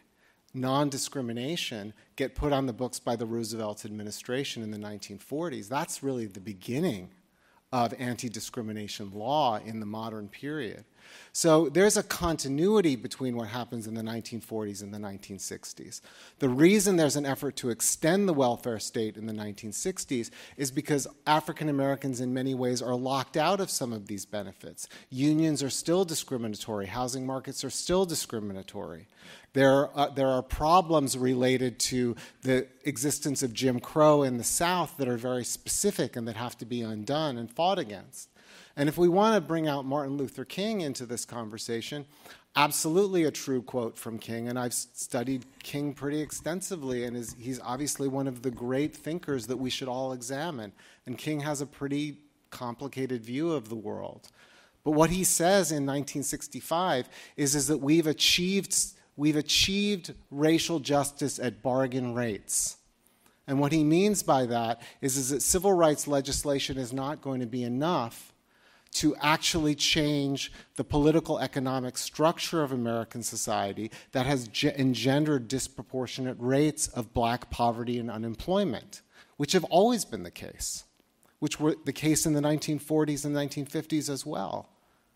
non-discrimination get put on the books by the Roosevelt administration in the nineteen forties. That's really the beginning of anti-discrimination law in the modern period. So there's a continuity between what happens in the nineteen forties and the nineteen sixties. The reason there's an effort to extend the welfare state in the nineteen sixties is because African Americans in many ways are locked out of some of these benefits. Unions are still discriminatory. Housing markets are still discriminatory. There, uh, there are problems related to the existence of Jim Crow in the South that are very specific and that have to be undone and fought against. And if we want to bring out Martin Luther King into this conversation, absolutely a true quote from King, and I've studied King pretty extensively, and is, he's obviously one of the great thinkers that we should all examine. And King has a pretty complicated view of the world. But what he says in nineteen sixty-five is, is that we've achieved, we've achieved racial justice at bargain rates. And what he means by that is, is that civil rights legislation is not going to be enough to actually change the political economic structure of American society that has ge- engendered disproportionate rates of black poverty and unemployment, which have always been the case, which were the case in the nineteen forties and nineteen fifties as well.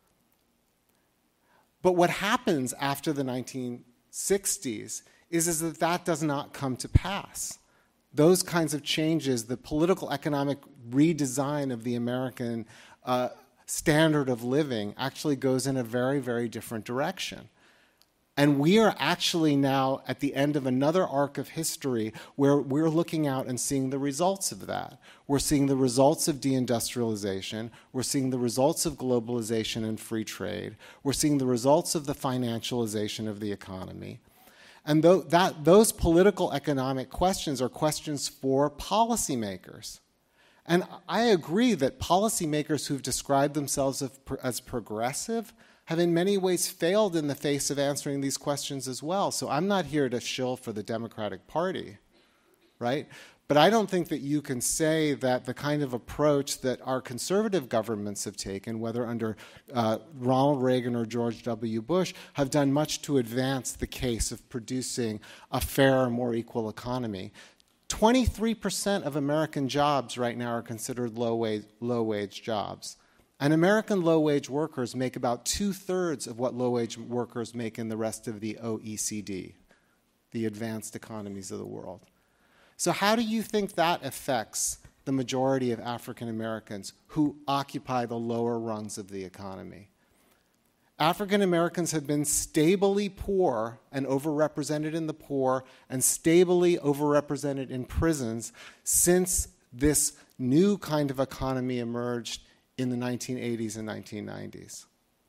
But what happens after the nineteen sixties is, is that that does not come to pass. Those kinds of changes, the political economic redesign of the American uh, standard of living actually goes in a very, very different direction. And we are actually now at the end of another arc of history where we're looking out and seeing the results of that. We're seeing the results of deindustrialization. We're seeing the results of globalization and free trade. We're seeing the results of the financialization of the economy. And th- that, those political economic questions are questions for policymakers. And I agree that policymakers who've described themselves as, as progressive have in many ways failed in the face of answering these questions as well. So I'm not here to shill for the Democratic Party, right? But I don't think that you can say that the kind of approach that our conservative governments have taken, whether under uh, Ronald Reagan or George W. Bush, have done much to advance the case of producing a fairer, more equal economy. twenty-three percent of American jobs right now are considered low-wage, low-wage jobs. And American low-wage workers make about two-thirds of what low-wage workers make in the rest of the O E C D, the advanced economies of the world. So how do you think that affects the majority of African Americans who occupy the lower rungs of the economy? African Americans have been stably poor and overrepresented in the poor and stably overrepresented in prisons since this new kind of economy emerged in the nineteen eighties and nineteen nineties.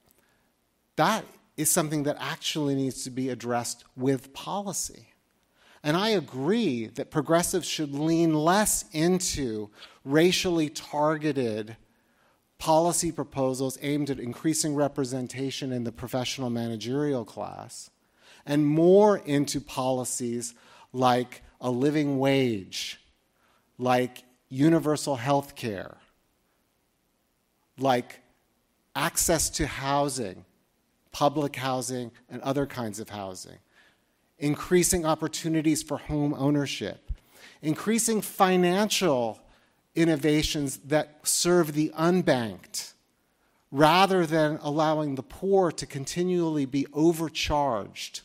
That is something that actually needs to be addressed with policy. And I agree that progressives should lean less into racially targeted policy proposals aimed at increasing representation in the professional managerial class and more into policies like a living wage, like universal health care, like access to housing, public housing, and other kinds of housing, increasing opportunities for home ownership, increasing financial innovations that serve the unbanked, rather than allowing the poor to continually be overcharged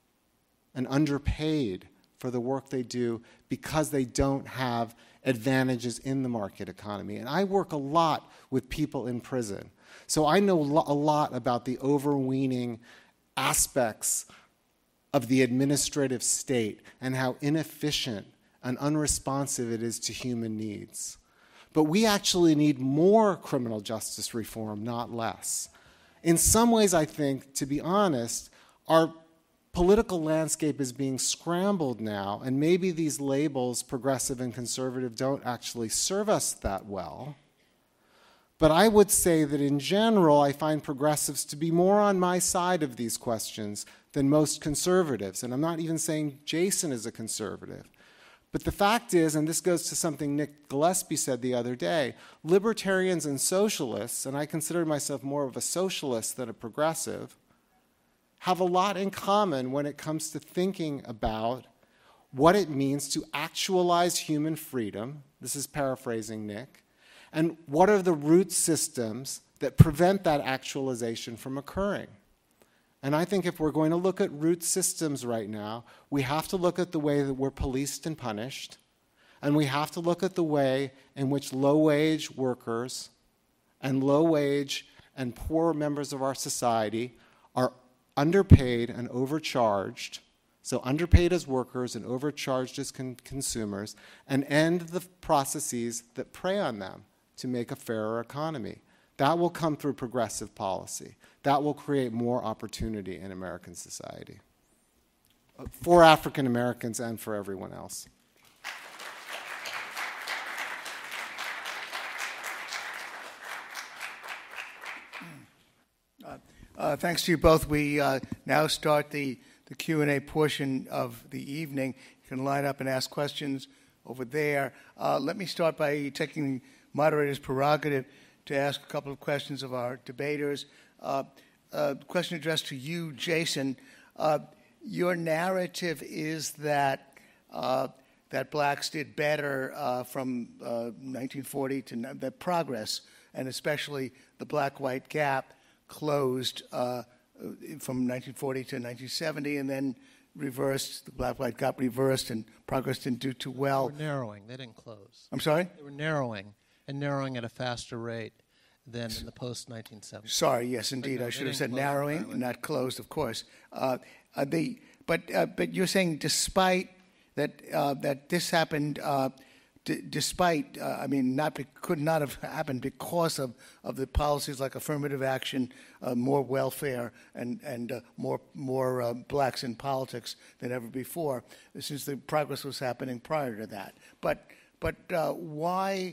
and underpaid for the work they do because they don't have advantages in the market economy. And I work a lot with people in prison. So I know a lot about the overweening aspects of the administrative state and how inefficient and unresponsive it is to human needs. But we actually need more criminal justice reform, not less. In some ways, I think, to be honest, our political landscape is being scrambled now, and maybe these labels, progressive and conservative, don't actually serve us that well. But I would say that in general, I find progressives to be more on my side of these questions than most conservatives. And I'm not even saying Jason is a conservative. But the fact is, and this goes to something Nick Gillespie said the other day, libertarians and socialists, and I consider myself more of a socialist than a progressive, have a lot in common when it comes to thinking about what it means to actualize human freedom. This is paraphrasing Nick. And what are the root systems that prevent that actualization from occurring? And I think if we're going to look at root systems right now, we have to look at the way that we're policed and punished, and we have to look at the way in which low-wage workers and low-wage and poor members of our society are underpaid and overcharged, so underpaid as workers and overcharged as con- consumers, and end the processes that prey on them to make a fairer economy. That will come through progressive policy. That will create more opportunity in American society for African Americans and for everyone else. Uh, thanks to you both. We uh, now start the, the Q and A portion of the evening. You can line up and ask questions over there. Uh, let me start by taking moderator's prerogative to ask a couple of questions of our debaters. Uh, uh, question addressed to you, Jason. Uh, your narrative is that uh, that blacks did better uh, from uh, nineteen forty to that progress, and especially the black-white gap closed uh, from nineteen forty to nineteen seventy, and then reversed. The black-white gap reversed, and progress didn't do too well. They were narrowing. They didn't close. I'm sorry? They were narrowing, and narrowing at a faster rate than in the post-nineteen seventies. Sorry, yes, indeed. no, I they should have didn't said close narrowing, entirely. not closed, of course. Uh, uh, the, but, uh, but you're saying despite that, uh, that this happened, uh, d- despite, uh, I mean, not be- could not have happened because of, of the policies like affirmative action, uh, more welfare, and, and uh, more, more uh, blacks in politics than ever before, since the progress was happening prior to that. But, but uh, why...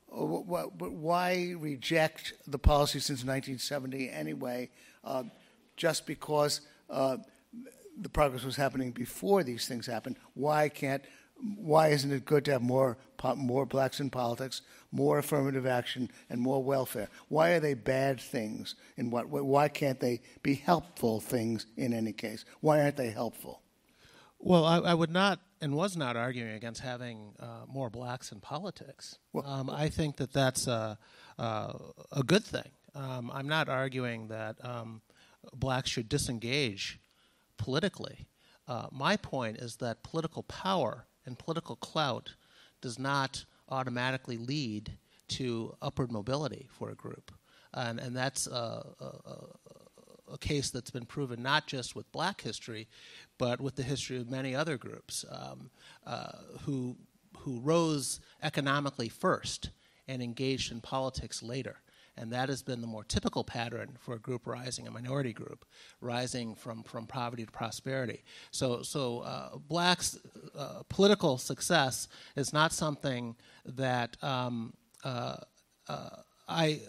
But why reject the policy since nineteen seventy anyway, uh, just because uh, the progress was happening before these things happened? Why can't? Why isn't it good to have more more blacks in politics, more affirmative action, and more welfare? Why are they bad things? In what? Why can't they be helpful things in any case? Why aren't they helpful? Well, I, I would not and was not arguing against having uh, more blacks in politics. Well, um, I think that that's a, uh, a good thing. Um, I'm not arguing that um, blacks should disengage politically. Uh, my point is that political power and political clout does not automatically lead to upward mobility for a group. And, and that's a, a, a case that's been proven not just with black history, but with the history of many other groups um, uh, who, who rose economically first and engaged in politics later. And that has been the more typical pattern for a group rising, a minority group, rising from, from poverty to prosperity. So, so uh, blacks' uh, political success is not something that um, uh, uh, I...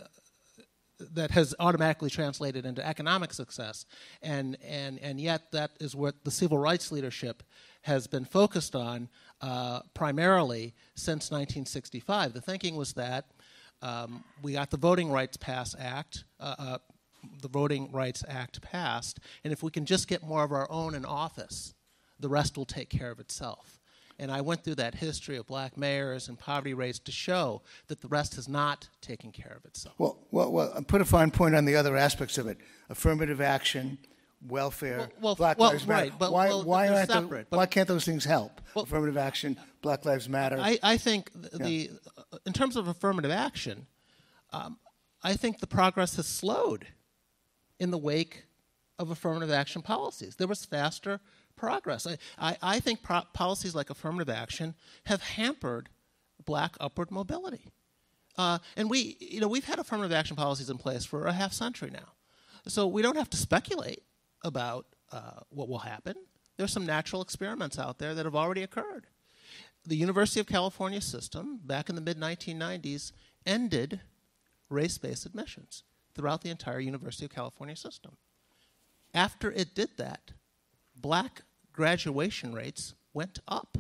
that has automatically translated into economic success. And, and, and yet that is what the civil rights leadership has been focused on uh, primarily since nineteen sixty-five. The thinking was that um, we got the Voting Rights Pass Act, uh, uh, the Voting Rights Act passed, and if we can just get more of our own in office, the rest will take care of itself. And I went through that history of black mayors and poverty rates to show that the rest has not taken care of itself. Well, well, well, put a fine point on the other aspects of it: affirmative action, welfare, Well, well, Black well, Lives Matter. right, but- why, well, why they're aren't the- separate, but- why can't those things help? Well- affirmative action, Black Lives Matter. I, I think th- the, uh, in terms of affirmative action, um, I think the progress has slowed in the wake of affirmative action policies. There was faster progress. I, I, I think pro- policies like affirmative action have hampered black upward mobility. Uh, and we, you know, we've had affirmative action policies in place for a half century now. So we don't have to speculate about uh, what will happen. There's some natural experiments out there that have already occurred. The University of California system, back in the mid nineteen nineties, ended race-based admissions throughout the entire University of California system. After it did that, black graduation rates went up,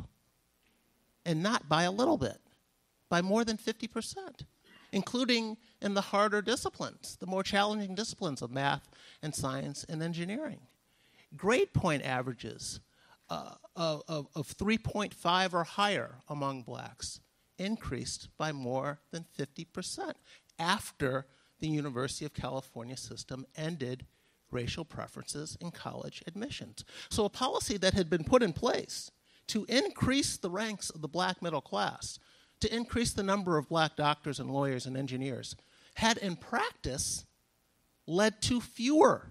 and not by a little bit, by more than fifty percent, including in the harder disciplines, the more challenging disciplines of math and science and engineering. Grade point averages uh, of, of, of three point five or higher among blacks increased by more than fifty percent after the University of California system ended racial preferences in college admissions. So a policy that had been put in place to increase the ranks of the black middle class, to increase the number of black doctors and lawyers and engineers, had in practice led to fewer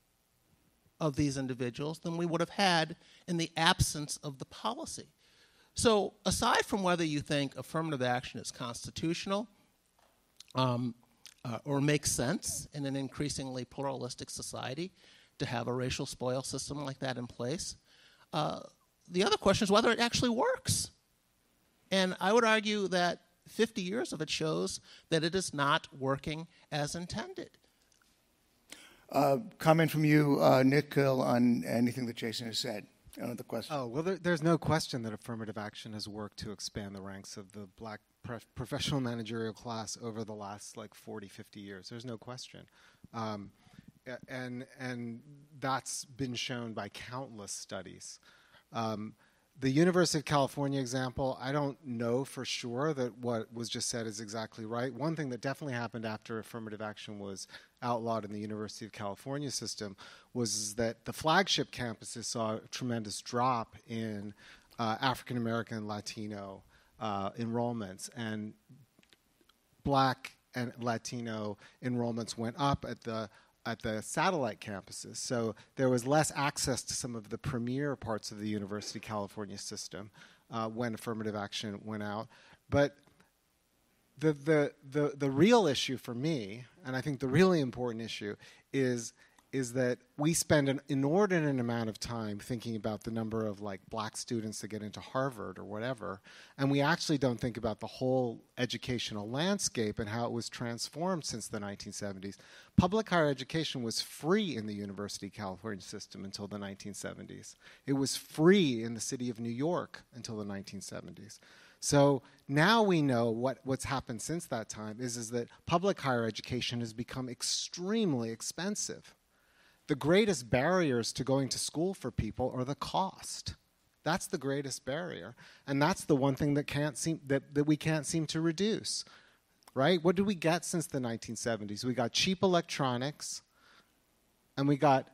of these individuals than we would have had in the absence of the policy. So aside from whether you think affirmative action is constitutional um, uh, or makes sense in an increasingly pluralistic society to have a racial spoil system like that in place, uh, the other question is whether it actually works. And I would argue that fifty years of it shows that it is not working as intended. Uh, comment from you, uh, Nick Hill, on anything that Jason has said. Another question. Oh, well, there, there's no question that affirmative action has worked to expand the ranks of the black prof- professional managerial class over the last like forty, fifty years. There's no question. Um, and, and that's been shown by countless studies. Um, The University of California example, I don't know for sure that what was just said is exactly right. One thing that definitely happened after affirmative action was outlawed in the University of California system was that the flagship campuses saw a tremendous drop in uh, African American and Latino uh, enrollments, and black and Latino enrollments went up at the at the satellite campuses. So there was less access to some of the premier parts of the University of California system uh, when affirmative action went out. But the, the, the, the real issue for me, and I think the really important issue, is, is that we spend an inordinate amount of time thinking about the number of like black students that get into Harvard or whatever, and we actually don't think about the whole educational landscape and how it was transformed since the nineteen seventies. Public higher education was free in the University of California system until the nineteen seventies. It was free in the city of New York until the nineteen seventies. So now we know what, what's happened since that time is, is that public higher education has become extremely expensive. The greatest barriers to going to school for people are the cost. That's the greatest barrier. And that's the one thing that, can't seem, that, that we can't seem to reduce. Right? What did we get since the nineteen seventies? We got cheap electronics, and we got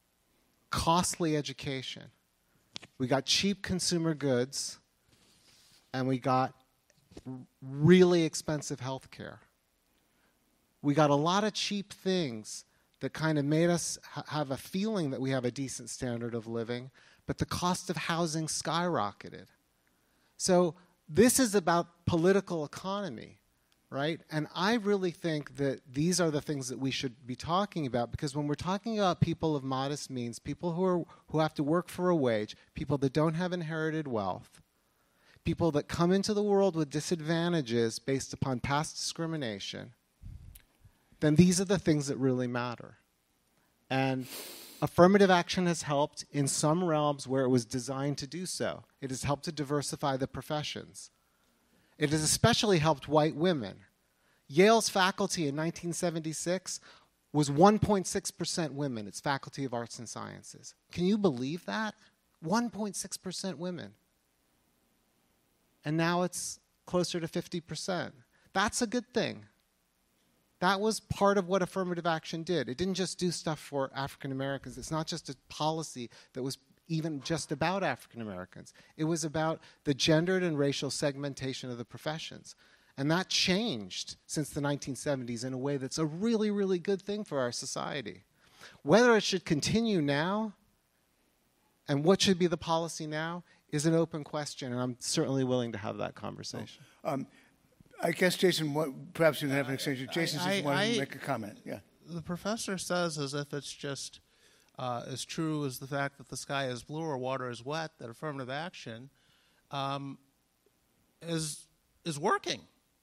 costly education. We got cheap consumer goods, and we got really expensive health care. We got a lot of cheap things that kind of made us ha- have a feeling that we have a decent standard of living, but the cost of housing skyrocketed. So this is about political economy. Right? And I really think that these are the things that we should be talking about, because when we're talking about people of modest means, people who are who have to work for a wage, people that don't have inherited wealth, people that come into the world with disadvantages based upon past discrimination, then these are the things that really matter. And affirmative action has helped in some realms where it was designed to do so. It has helped to diversify the professions. It has especially helped white women. Yale's faculty in nineteen seventy-six was one point six percent women, its Faculty of Arts and Sciences. Can you believe that? one point six percent women. And now it's closer to fifty percent. That's a good thing. That was part of what affirmative action did. It didn't just do stuff for African Americans. It's not just a policy that was even just about African Americans. It was about the gendered and racial segmentation of the professions. And that changed since the nineteen seventies in a way that's a really, really good thing for our society. Whether it should continue now and what should be the policy now is an open question, and I'm certainly willing to have that conversation. Oh, um, I guess, Jason, what, perhaps you can have an exchange. Jason I, just wanted I, to make a comment. Yeah. The professor says as if it's just uh, as true as the fact that the sky is blue or water is wet, that affirmative action um, is is working.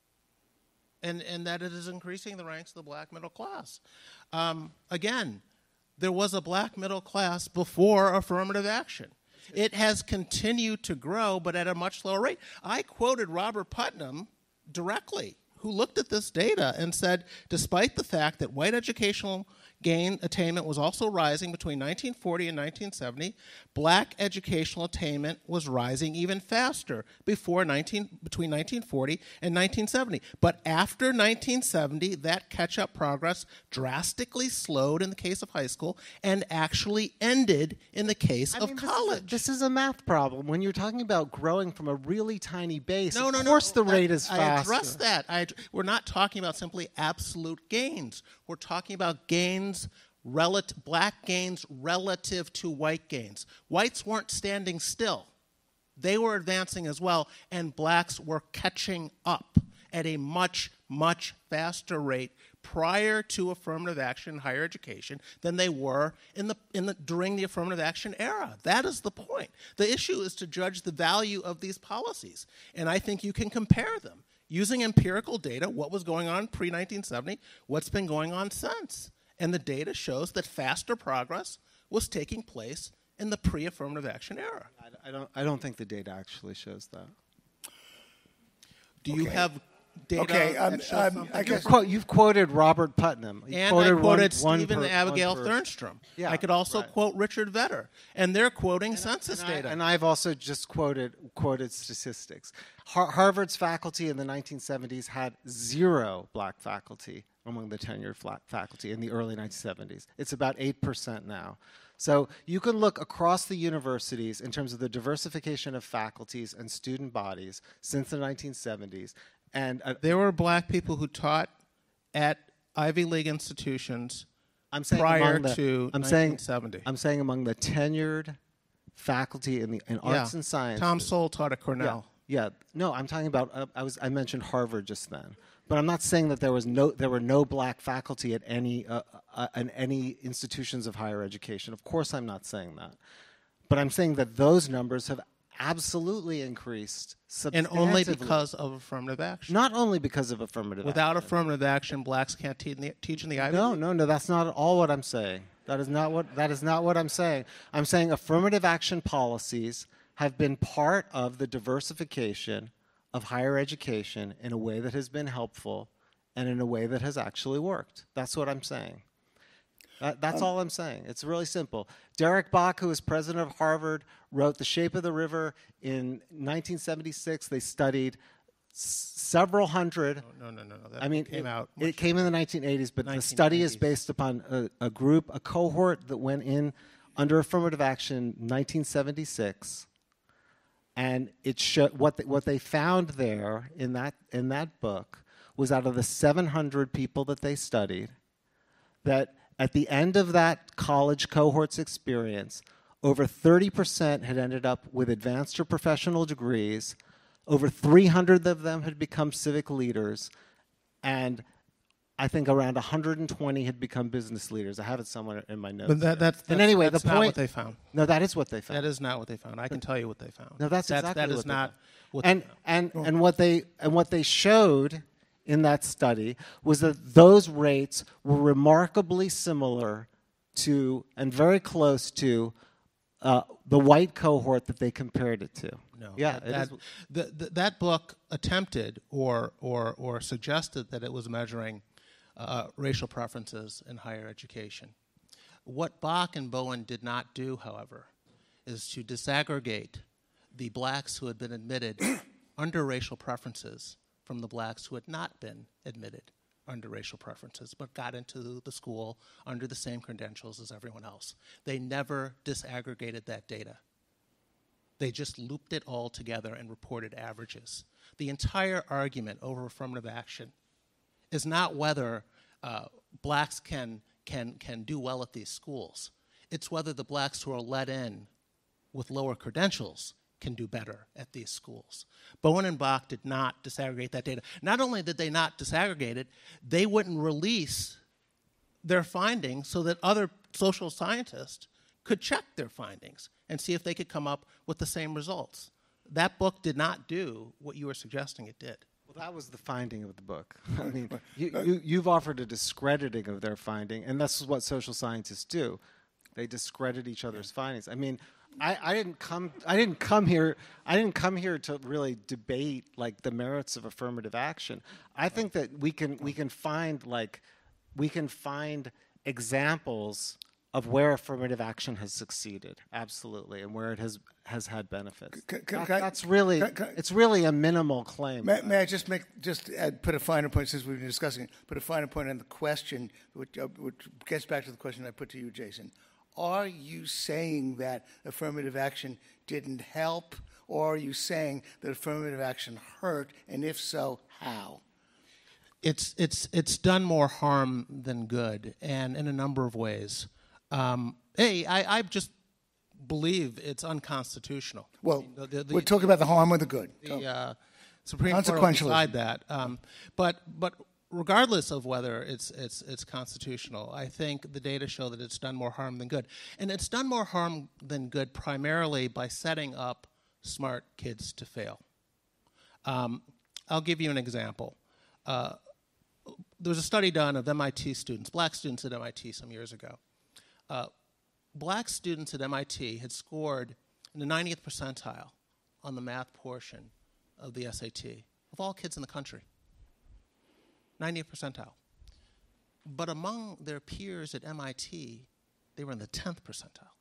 And, and that it is increasing the ranks of the black middle class. Um, again, there was a black middle class before affirmative action. It has continued to grow, but at a much slower rate. I quoted Robert Putnam directly, who looked at this data and said, despite the fact that white educational gain attainment was also rising between nineteen forty and nineteen seventy, black educational attainment was rising even faster before nineteen, between nineteen forty and nineteen seventy. But after nineteen seventy, that catch-up progress drastically slowed in the case of high school and actually ended in the case I of mean, college. This is, a, this is a math problem. When you're talking about growing from a really tiny base, No, of no, course no. the rate I, is I faster. address that. I, we're not talking about simply absolute gains. We're talking about gains, relative, black gains relative to white gains. Whites weren't standing still. They were advancing as well, and blacks were catching up at a much, much faster rate prior to affirmative action in higher education than they were in the, in the, during the affirmative action era. That is the point. The issue is to judge the value of these policies, and I think you can compare them using empirical data, what was going on pre nineteen seventy, what's been going on since. And the data shows that faster progress was taking place in the pre-affirmative action era. I, I don't. I don't think the data actually shows that. Do you Okay. have data Okay, um, that shows um, something? I guess- Quote, you've quoted Robert Putnam. You And quoted I one- quoted one Stephen per- Abigail one person. Thernstrom. Yeah, I could also right. quote Richard Vedder. And they're quoting census And, I, data. and I've also just quoted quoted statistics. Har- Harvard's faculty in the nineteen seventies had zero black faculty among the tenured fla- faculty in the early nineteen seventies. It's about eight percent now. So you can look across the universities in terms of the diversification of faculties and student bodies since the nineteen seventies. And uh, There were black people who taught at Ivy League institutions I'm saying prior among the, to I'm saying, nineteen seventy. I'm saying among the tenured faculty in the in arts Yeah. and sciences. Tom Sowell taught at Cornell. Yeah, yeah. No, I'm talking about. Uh, I was. I mentioned Harvard just then, but I'm not saying that there was no. There were no black faculty at any uh, uh, in any institutions of higher education. Of course, I'm not saying that, but I'm saying that those numbers have absolutely increased And substantively. only because of affirmative action. Not only because of affirmative Without action. affirmative action, blacks can't te- in the, teach in the Ivy No, League. no, no. That's not at all what I'm saying. That is not what. That is not what I'm saying. I'm saying affirmative action policies have been part of the diversification of higher education in a way that has been helpful and in a way that has actually worked. That's what I'm saying. That, that's all I'm saying. It's really simple. Derek Bach, who was president of Harvard, wrote The Shape of the River in nineteen seventy-six. They studied s- several hundred. No, no, no, no. That I mean, came it, out. it came in the nineteen eighties, but the study is nineteen eighties. based upon a, a group, a cohort that went in under affirmative action in nineteen seventy-six, and it sho- what they, what they found there in that in that book was out of the seven hundred people that they studied, that at the end of that college cohort's experience, over thirty percent had ended up with advanced or professional degrees. Over three hundred of them had become civic leaders, and I think around one hundred twenty had become business leaders. I have it somewhere in my notes. But that, that's, that's, and anyway, that's the not point. what they found. No, that is what they found. That is not what they found. I can tell you what they found. No, that's That- exactly that is what they not found. what and they found. and and what they and what they showed in that study was that those rates were remarkably similar to and very close to uh, the white cohort that they compared it to. No. Yeah, that, it that, is- the, the, that book attempted or, or, or suggested that it was measuring uh, racial preferences in higher education. What Bach and Bowen did not do, however, is to disaggregate the blacks who had been admitted under racial preferences from the blacks who had not been admitted under racial preferences, but got into the school under the same credentials as everyone else. They never disaggregated that data. They just looped it all together and reported averages. The entire argument over affirmative action is not whether uh, blacks can, can, can do well at these schools. It's whether the blacks who are let in with lower credentials can do better at these schools. Bowen and Bach did not disaggregate that data. Not only did they not disaggregate it, they wouldn't release their findings so that other social scientists could check their findings and see if they could come up with the same results. That book did not do what you were suggesting it did. Well, that was the finding of the book. I mean, you, you, you've offered a discrediting of their finding, and this is what social scientists do. They discredit each other's findings. I mean, I, I didn't come. I didn't come here. I didn't come here to really debate like the merits of affirmative action. I think that we can we can find like we can find examples of where affirmative action has succeeded, absolutely, and where it has has had benefits. C- c- can That- I- that's really can- can- it's really a minimal claim. May, may I just make just add, put a finer point since we've been discussing it? Put a finer point on the question, which, uh, which gets back to the question I put to you, Jason. Are you saying that affirmative action didn't help, or are you saying that affirmative action hurt, and if so, how? It's, it's, it's done more harm than good, and in a number of ways. Um, hey, I, I just believe it's unconstitutional. Well, The- the- the- we're talking about the harm or the good. the uh, Supreme Court will Consequentialism. decide that. Um, but but regardless of whether it's it's it's constitutional, I think the data show that it's done more harm than good, and it's done more harm than good primarily by setting up smart kids to fail. Um, I'll give you an example. Uh, there was a study done of M I T students, black students at M I T some years ago. Uh, black students at M I T had scored in the ninetieth percentile on the math portion of the S A T of all kids in the country. ninetieth percentile. But among their peers at M I T, they were in the tenth percentile.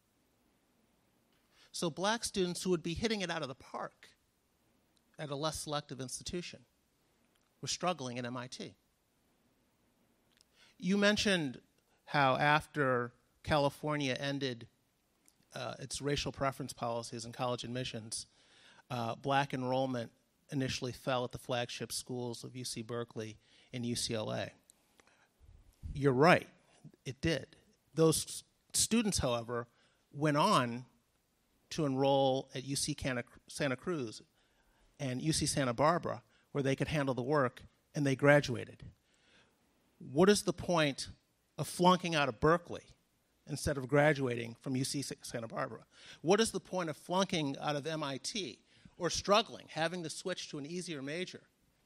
So black students who would be hitting it out of the park at a less selective institution were struggling at M I T. You mentioned how after California ended uh, its racial preference policies in college admissions, uh, black enrollment initially fell at the flagship schools of U C Berkeley and U C L A. You're right, it did. Those students, however, went on to enroll at U C Santa Cruz and U C Santa Barbara, where they could handle the work, and they graduated. What is the point of flunking out of Berkeley instead of graduating from U C Santa Barbara? What is the point of flunking out of M I T or struggling, having to switch to an easier major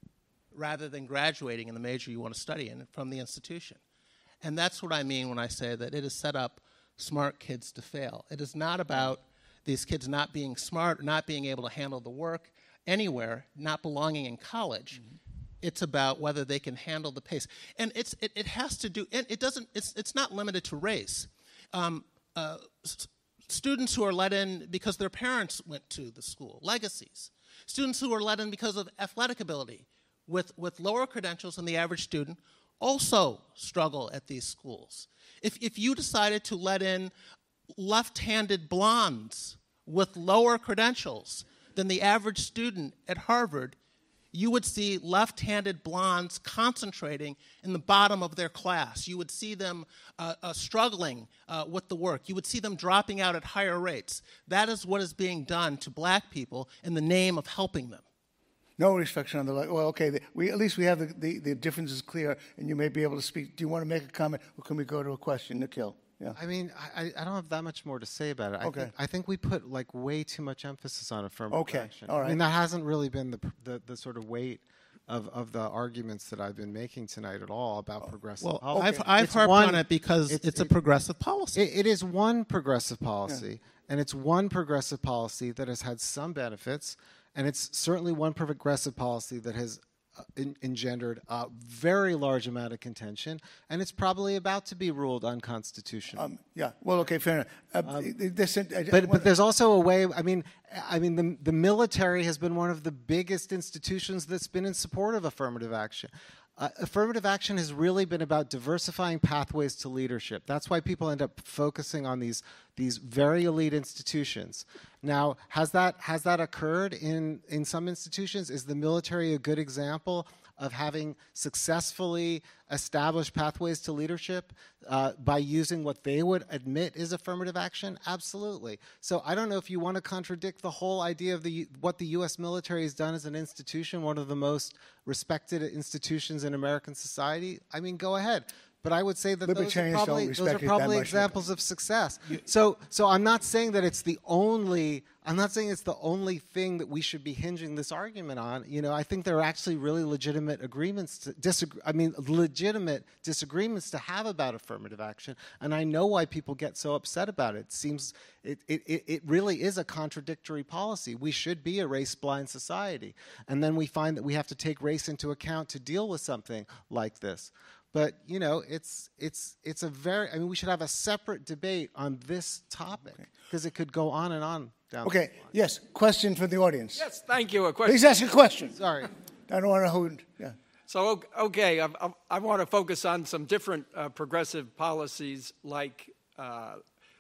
rather than graduating in the major you want to study in from the institution? And that's what I mean when I say that it has set up smart kids to fail. It is not about these kids not being smart, not being able to handle the work anywhere, not belonging in college. Mm-hmm. It's about whether they can handle the pace. And it's, it, it has to do, and it doesn't, it's, it's not limited to race. Um, uh, st- students who are let in because their parents went to the school, legacies. Students who are let in because of athletic ability with, with lower credentials than the average student also struggle at these schools. If, if you decided to let in left-handed blondes with lower credentials than the average student at Harvard, you would see left-handed blondes concentrating in the bottom of their class. You would see them uh, uh, struggling uh, with the work. You would see them dropping out at higher rates. That is what is being done to black people in the name of helping them. No restriction on the, well, okay, the, we, at least we have the, the, the differences clear, and you may be able to speak. Do you want to make a comment, or can we go to a question? Nikhil? Yeah. I mean, I, I don't have that much more to say about it. I Okay. think, I think we put like way too much emphasis on affirmative Okay. action. All right. I mean, that hasn't really been the, the, the sort of weight of, of the arguments that I've been making tonight at all about progressive Well, policy. I've, I've It's harped one- on it because it's, it's- a it- progressive policy. It, it is one progressive policy, and it's one progressive policy that has had some benefits, and it's certainly one progressive policy that has uh, en- engendered a very large amount of contention, and it's probably about to be ruled unconstitutional. Um, yeah. Well, okay, fair enough. Uh, Um, this, I, I, But but there's also a way. I mean, I mean the the military has been one of the biggest institutions that's been in support of affirmative action. Uh, affirmative action has really been about diversifying pathways to leadership. That's why people end up focusing on these these very elite institutions. Now, has that has that occurred in in some institutions? Is the military a good example of having successfully established pathways to leadership uh, by using what they would admit is affirmative action? Absolutely. So I don't know if you want to contradict the whole idea of the what the U S military has done as an institution, one of the most respected institutions in American society. I mean, go ahead. But I would say that those are Libertarians don't probably, those respect are it that probably much. examples of success. So, so I'm not saying that it's the only. I'm not saying it's the only thing that we should be hinging this argument on. You know, I think there are actually really legitimate agreements to disagree. I mean, legitimate disagreements to have about affirmative action, and I know why people get so upset about it. It seems it it it really is a contradictory policy. We should be a race-blind society, and then we find that we have to take race into account to deal with something like this. But you know, it's it's it's a very. I mean, we should have a separate debate on this topic because it could go on and on. Down Okay. Yes. Question from the audience. Yes, thank you. A question. Please ask a question. Sorry. I don't want to hold. Yeah. So, okay, I, I, I want to focus on some different uh, progressive policies like uh,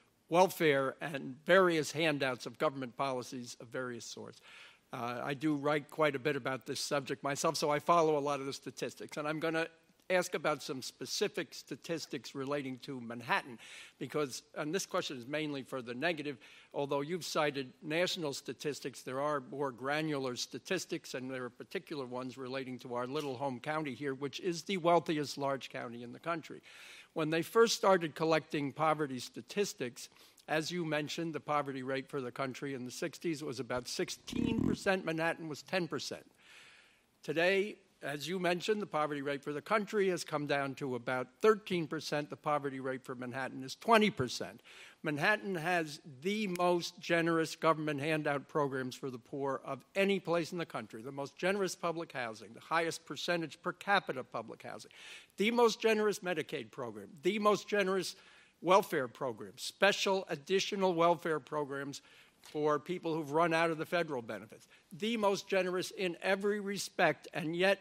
welfare and various handouts of government policies of various sorts. Uh, I do write quite a bit about this subject myself, so I follow a lot of the statistics. And I'm going to ask about some specific statistics relating to Manhattan, because, and this question is mainly for the negative, although you've cited national statistics, there are more granular statistics, and there are particular ones relating to our little home county here, which is the wealthiest large county in the country. When they first started collecting poverty statistics, as you mentioned, the poverty rate for the country in the sixties was about sixteen percent. Manhattan was ten percent. Today, as you mentioned, the poverty rate for the country has come down to about thirteen percent. The poverty rate for Manhattan is twenty percent. Manhattan has the most generous government handout programs for the poor of any place in the country, the most generous public housing, the highest percentage per capita public housing, the most generous Medicaid program, the most generous welfare programs, special additional welfare programs for people who've run out of the federal benefits, the most generous in every respect, and yet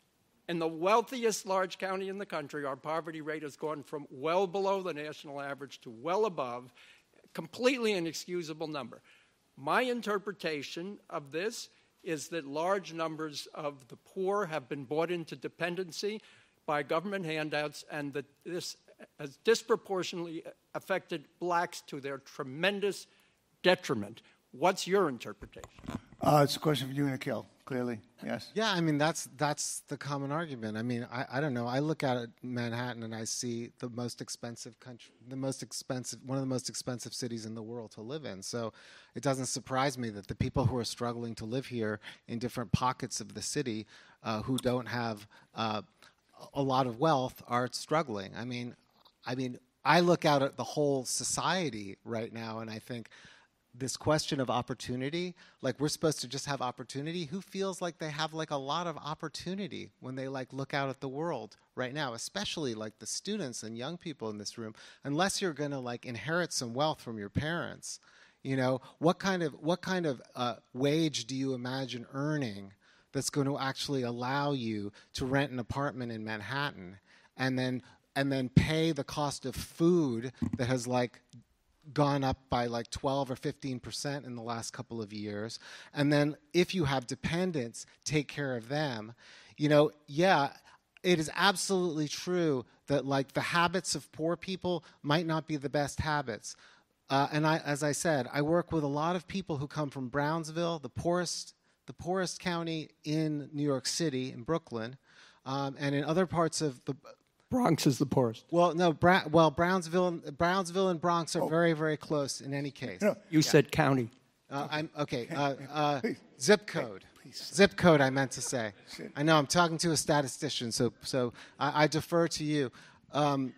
in the wealthiest large county in the country, our poverty rate has gone from well below the national average to well above, completely inexcusable number. My interpretation of this is that large numbers of the poor have been bought into dependency by government handouts, and that this has disproportionately affected blacks to their tremendous detriment. What's your interpretation? Uh, it's a question for you, Nikhil, clearly. Yes. Yeah, I mean, that's that's the common argument. I mean, I, I don't know. I look at Manhattan and I see the most expensive country, the most expensive, one of the most expensive cities in the world to live in. So it doesn't surprise me that the people who are struggling to live here in different pockets of the city uh, who don't have uh, a lot of wealth are struggling. I mean, I mean, I look out at the whole society right now and I think, this question of opportunity, like we're supposed to just have opportunity. Who feels like they have like a lot of opportunity when they like look out at the world right now, especially like the students and young people in this room, unless you're going to like inherit some wealth from your parents, you know, what kind of, what kind of uh, wage do you imagine earning that's going to actually allow you to rent an apartment in Manhattan and then, and then pay the cost of food that has like gone up by like twelve or fifteen percent in the last couple of years. And then if you have dependents, take care of them. You know, yeah, it is absolutely true that like the habits of poor people might not be the best habits. Uh, and I, as I said, I work with a lot of people who come from Brownsville, the poorest, the poorest county in New York City, in Brooklyn, um, and in other parts of the Bronx is the poorest. Well, no, Bra- well, Brownsville, Brownsville and Bronx are oh. very, very close in any case. No. You yeah. said county. Uh, I'm okay. Uh, uh, zip code. Zip code. I meant to say. I know I'm talking to a statistician, so so I, I defer to you. Um,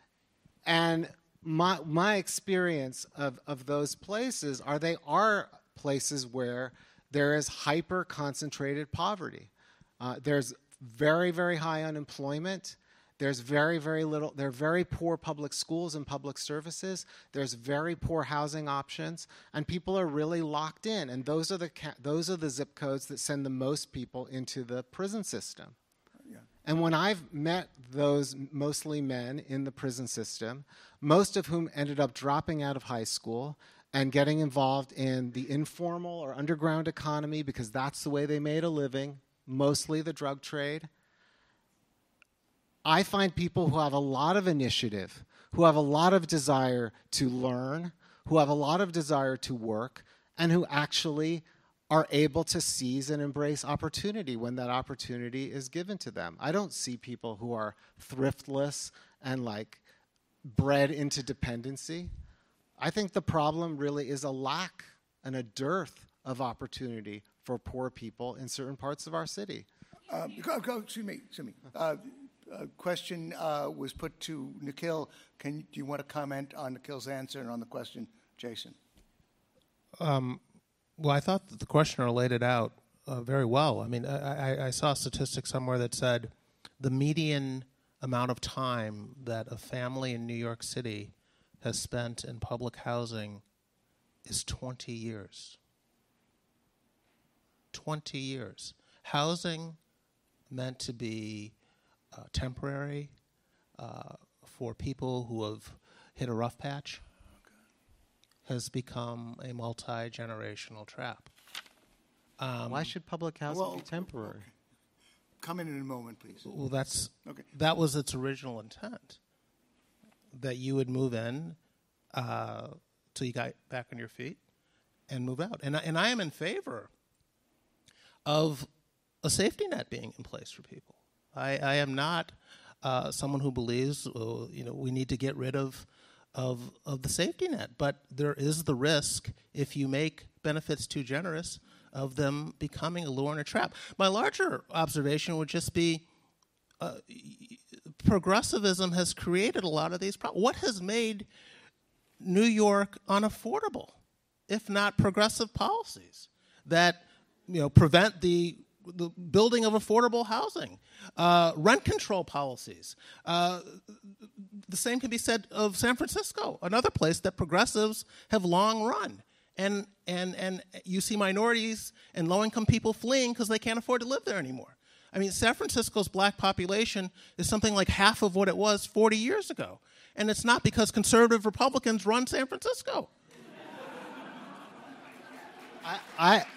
and my my experience of of those places are they are places where there is hyper concentrated poverty. Uh, there's very, very high unemployment. There's very, very little, there are very poor public schools and public services. There's very poor housing options, and people are really locked in. And those are the ca- those are the zip codes that send the most people into the prison system. Yeah. And when I've met those mostly men in the prison system, most of whom ended up dropping out of high school and getting involved in the informal or underground economy because that's the way they made a living, mostly the drug trade, I find people who have a lot of initiative, who have a lot of desire to learn, who have a lot of desire to work, and who actually are able to seize and embrace opportunity when that opportunity is given to them. I don't see people who are thriftless and like bred into dependency. I think the problem really is a lack and a dearth of opportunity for poor people in certain parts of our city. Um, go, go, excuse me, excuse me. Uh, A question uh, was put to Nikhil. Can do you want to comment on Nikhil's answer and on the question, Jason? Um, well, I thought that the questioner laid it out uh, very well. I mean, I, I, I saw a statistic somewhere that said the median amount of time that a family in New York City has spent in public housing is twenty years. twenty years. Housing meant to be Uh, temporary uh, for people who have hit a rough patch has become a multi-generational trap. Um, Why should public housing well, be temporary? Okay. Come in in a moment, please. Well, that's okay. That was its original intent, that you would move in uh, till you got back on your feet and move out. And I, and I am in favor of a safety net being in place for people. I, I am not uh, someone who believes uh, you know we need to get rid of, of of the safety net, but there is the risk if you make benefits too generous of them becoming a lure and a trap. My larger observation would just be uh, progressivism has created a lot of these problems. What has made New York unaffordable, if not progressive policies that you know prevent the the building of affordable housing, uh, rent control policies? Uh, the same can be said of San Francisco, another place that progressives have long run. And and and you see minorities and low-income people fleeing because they can't afford to live there anymore. I mean, San Francisco's black population is something like half of what it was forty years ago. And it's not because conservative Republicans run San Francisco. I, I,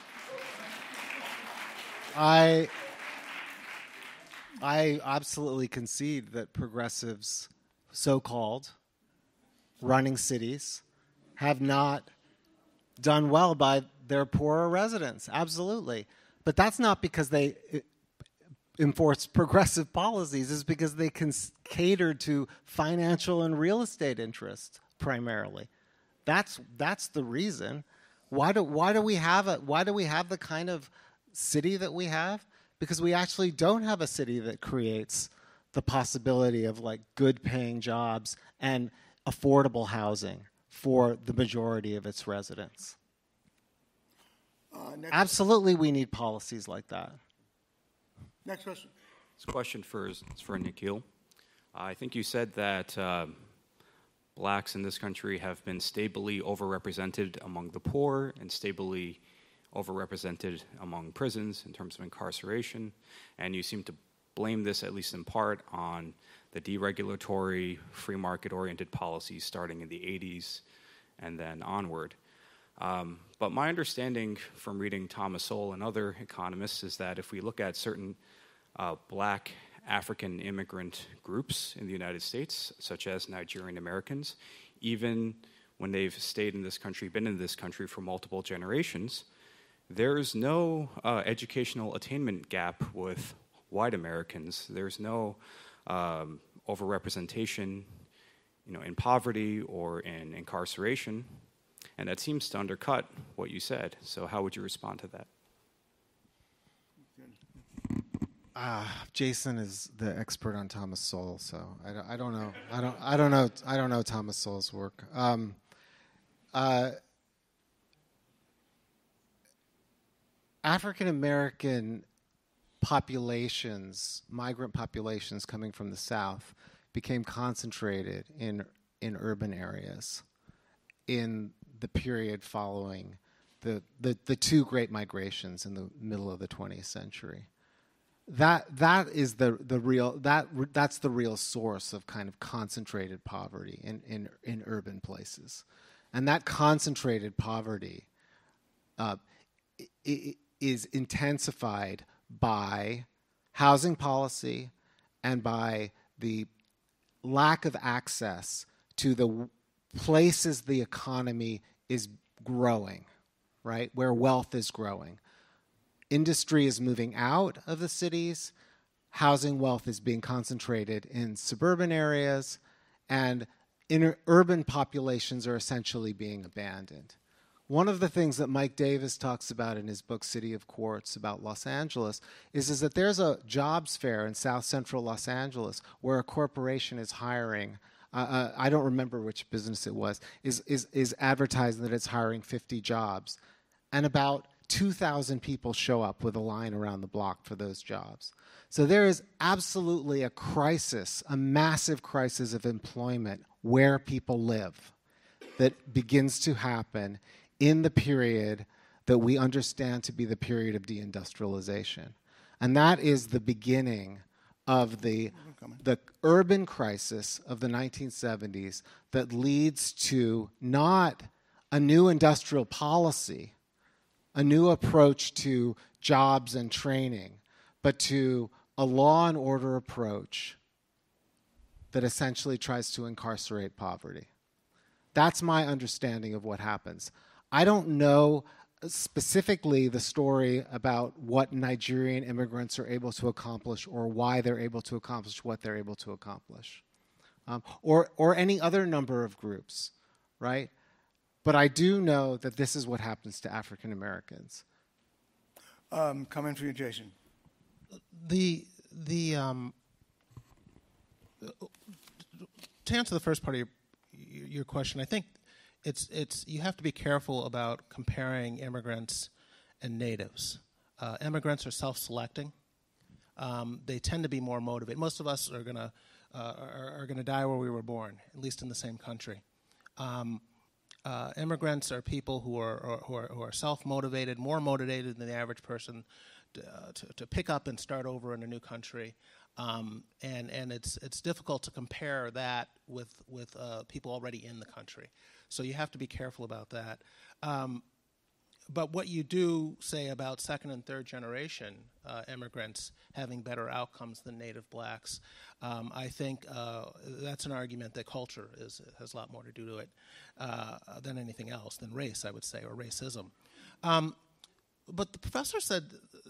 I, I absolutely concede that progressives, so-called, running cities, have not done well by their poorer residents. Absolutely. But that's not because they enforce progressive policies. It's because they can cater to financial and real estate interests primarily. That's that's the reason. Why do why do we have a why do we have the kind of city that we have? Because we actually don't have a city that creates the possibility of like good paying jobs and affordable housing for the majority of its residents. Uh, next Absolutely, we need policies like that. Next question. This question for is for Nikhil. I think you said that uh, blacks in this country have been stably overrepresented among the poor and stably overrepresented among prisons in terms of incarceration, and you seem to blame this, at least in part, on the deregulatory, free market-oriented policies starting in the eighties and then onward. Um, but my understanding from reading Thomas Sowell and other economists is that if we look at certain uh, black African immigrant groups in the United States, such as Nigerian Americans, even when they've stayed in this country, been in this country for multiple generations, there's no uh, educational attainment gap with white Americans. There's no um, overrepresentation, you know, in poverty or in incarceration. And that seems to undercut what you said. So how would you respond to that? Uh, Jason is the expert on Thomas Sowell, so I don't, I don't know. I don't. I don't know. I don't know Thomas Sowell's work. Um, uh, African American populations, migrant populations coming from the South, became concentrated in in urban areas in the period following the, the, the two great migrations in the middle of the twentieth century. That that is the the real that that's the real source of kind of concentrated poverty in in, in urban places, and that concentrated poverty uh, is intensified by housing policy and by the lack of access to the places the economy is growing, right, where wealth is growing. Industry is moving out of the cities, housing wealth is being concentrated in suburban areas, and inner urban populations are essentially being abandoned. One of the things that Mike Davis talks about in his book City of Quartz about Los Angeles is, is that there's a jobs fair in South Central Los Angeles where a corporation is hiring, uh, uh, I don't remember which business it was, is, is, is advertising that it's hiring fifty jobs. And about two thousand people show up with a line around the block for those jobs. So there is absolutely a crisis, a massive crisis of employment where people live that begins to happen in the period that we understand to be the period of deindustrialization. And that is the beginning of the, the urban crisis of the nineteen seventies that leads to not a new industrial policy, a new approach to jobs and training, but to a law and order approach that essentially tries to incarcerate poverty. That's my understanding of what happens. I don't know specifically the story about what Nigerian immigrants are able to accomplish or why they're able to accomplish what they're able to accomplish, um, or, or any other number of groups, right? But I do know that this is what happens to African Americans. Um, comment from you, Jason. The the um, to answer the first part of your your question, I think it's it's you have to be careful about comparing immigrants and natives. Uh, immigrants are self-selecting. Um, they tend to be more motivated. Most of us are gonna uh, are, are gonna die where we were born, at least in the same country. Um, uh, immigrants are people who are, are who are who are self-motivated, more motivated than the average person to, uh, to, to pick up and start over in a new country. Um, and and it's it's difficult to compare that with with uh, people already in the country. So you have to be careful about that. Um, But what you do say about second and third generation uh, immigrants having better outcomes than native blacks, um, I think uh, that's an argument that culture is, has a lot more to do to it uh, than anything else, than race, I would say, or racism. Um, but the professor said,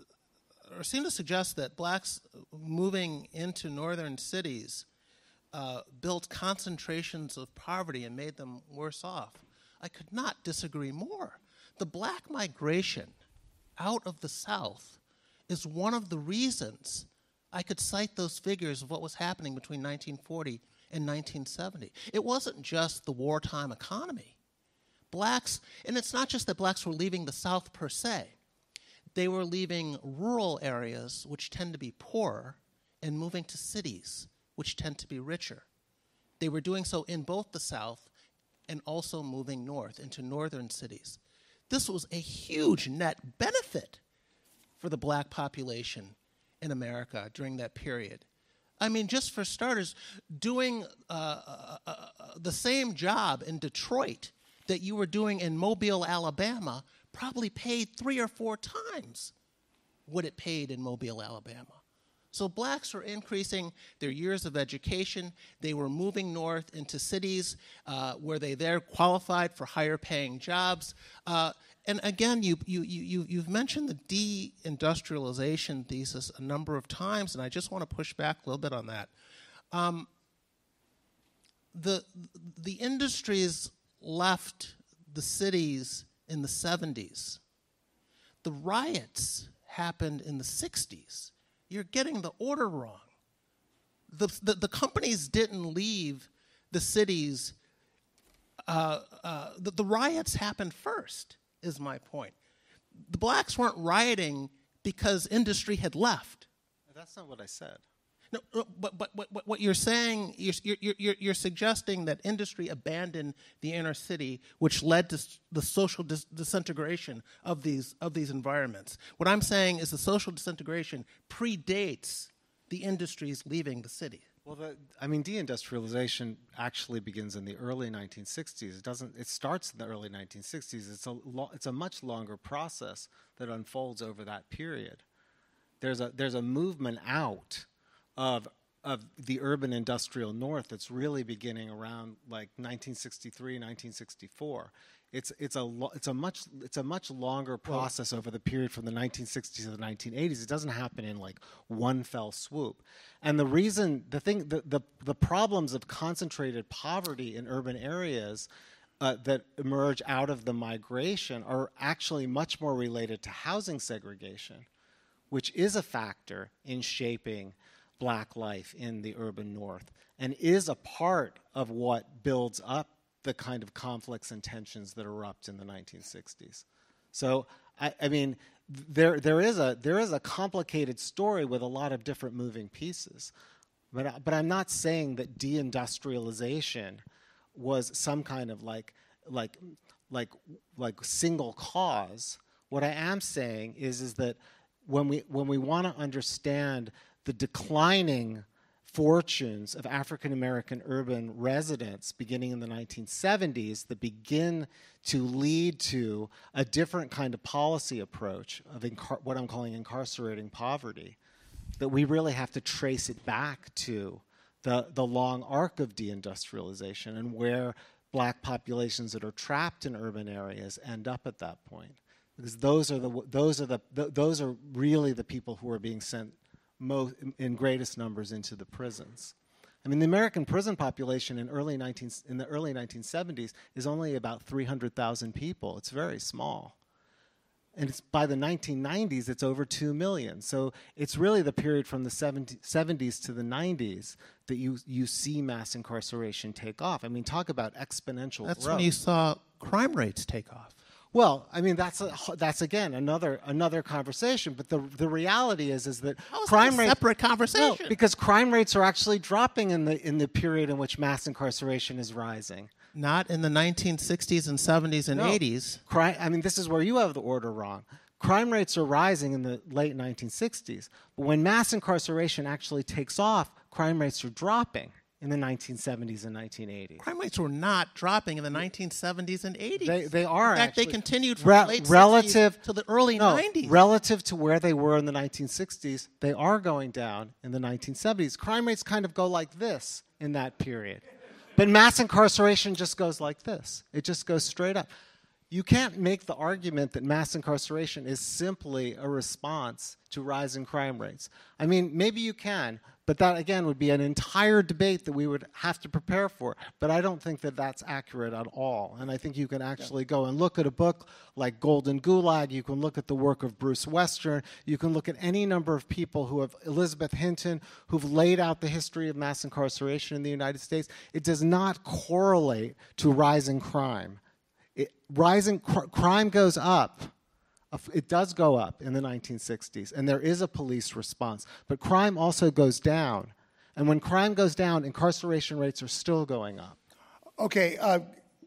or seemed to suggest that blacks moving into northern cities uh, built concentrations of poverty and made them worse off. I could not disagree more. The black migration out of the South is one of the reasons I could cite those figures of what was happening between nineteen forty and nineteen seventy. It wasn't just the wartime economy. Blacks, and it's not just that blacks were leaving the South per se. They were leaving rural areas, which tend to be poorer, and moving to cities, which tend to be richer. They were doing so in both the South and also moving north into northern cities. This was a huge net benefit for the black population in America during that period. I mean, just for starters, doing uh, uh, uh, the same job in Detroit that you were doing in Mobile, Alabama, probably paid three or four times what it paid in Mobile, Alabama. So blacks were increasing their years of education. They were moving north into cities uh, where they there qualified for higher paying jobs. Uh, and again, you, you, you, you've mentioned the deindustrialization thesis a number of times, and I just want to push back a little bit on that. Um, the, the industries left the cities in the seventies. The riots happened in the sixties. You're getting the order wrong. The, the, the companies didn't leave the cities. Uh, uh, the, the riots happened first, is my point. The blacks weren't rioting because industry had left. That's not what I said. No, no but, but, but what you're saying, you're, you're, you're, you're suggesting that industry abandoned the inner city, which led to the social dis- disintegration of these, of these environments. What I'm saying is the social disintegration predates the industries leaving the city. Well, the, I mean, deindustrialization actually begins in the early nineteen sixties. It doesn't. It starts in the early nineteen sixties. It's a lo- it's a much longer process that unfolds over that period. There's a there's a movement out of of the urban industrial north that's really beginning around like nineteen sixty-three, nineteen sixty-four. It's it's a lo- it's a much it's a much longer process over the period from the nineteen sixties to the nineteen eighties. It doesn't happen in like one fell swoop. And the reason the thing the the, the problems of concentrated poverty in urban areas uh, that emerge out of the migration are actually much more related to housing segregation, which is a factor in shaping black life in the urban north and is a part of what builds up the kind of conflicts and tensions that erupt in the nineteen sixties. So, I, I mean, there there is a there is a complicated story with a lot of different moving pieces, but but I'm not saying that deindustrialization was some kind of like like like like single cause. What I am saying is is that when we when we want to understand the declining fortunes of African American urban residents beginning in the nineteen seventies that begin to lead to a different kind of policy approach of incar- what I'm calling incarcerating poverty, that we really have to trace it back to the, the long arc of deindustrialization and where black populations that are trapped in urban areas end up at that point. Because those are the those are the th- those are really the people who are being sent Most, in greatest numbers into the prisons. I mean, the American prison population in early nineteen in the early nineteen seventies is only about three hundred thousand people. It's very small, And it's by the nineteen nineties, it's over two million. So it's really the period from the seventies to the nineties that you, you see mass incarceration take off. I mean, talk about exponential That's growth. when you saw crime rates take off. Well, I mean, that's a, that's again another another conversation. But the the reality is is that How is crime that a rates separate conversation? No, because crime rates are actually dropping in the in the period in which mass incarceration is rising. Not in the nineteen sixties and seventies and No. eighties. Crime, I mean, this is where you have the order wrong. Crime rates are rising in the late nineteen sixties. But when mass incarceration actually takes off, crime rates are dropping in the nineteen seventies and nineteen eighties. Crime rates were not dropping in the nineteen seventies and eighties. They, they are In fact, actually. they continued from Re- the late relative sixties to the early no, nineties. Relative to where they were in the nineteen sixties, they are going down in the nineteen seventies. Crime rates kind of go like this in that period. But mass incarceration just goes like this. It just goes straight up. You can't make the argument that mass incarceration is simply a response to rising crime rates. I mean, maybe you can, but that, again, would be an entire debate that we would have to prepare for. But I don't think that that's accurate at all. And I think you can actually go and look at a book like Golden Gulag. You can look at the work of Bruce Western. You can look at any number of people who have, Elizabeth Hinton, who've laid out the history of mass incarceration in the United States. It does not correlate to rising crime. It, rising cr- crime goes up. It does go up in the nineteen sixties, and there is a police response. But crime also goes down. And when crime goes down, incarceration rates are still going up. Okay, uh,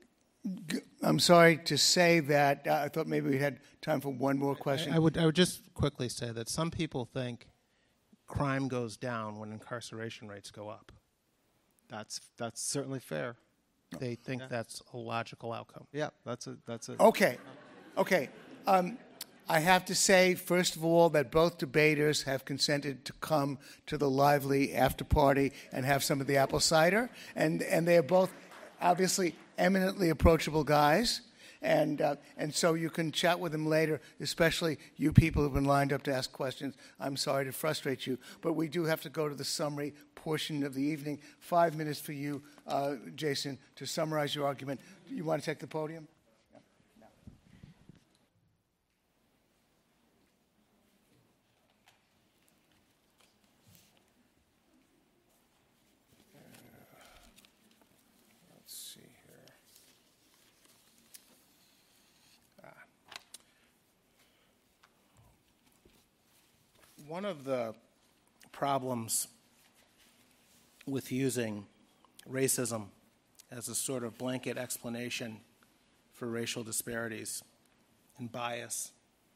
g- I'm sorry to say that. Uh, I thought maybe we had time for one more question. I would, I would just quickly say that some people think crime goes down when incarceration rates go up. That's that's certainly fair. They think that's a logical outcome. Yeah, that's a that's a. Okay, okay. Um, I have to say, first of all, that both debaters have consented to come to the lively after party and have some of the apple cider, and and they are both obviously eminently approachable guys, and uh, and so you can chat with them later. Especially you people who've been lined up to ask questions. I'm sorry to frustrate you, but we do have to go to the summary portion of the evening. Five minutes for you, uh, Jason, to summarize your argument. You want to take the podium? Let's see here. Ah. One of the problems with using racism as a sort of blanket explanation for racial disparities and bias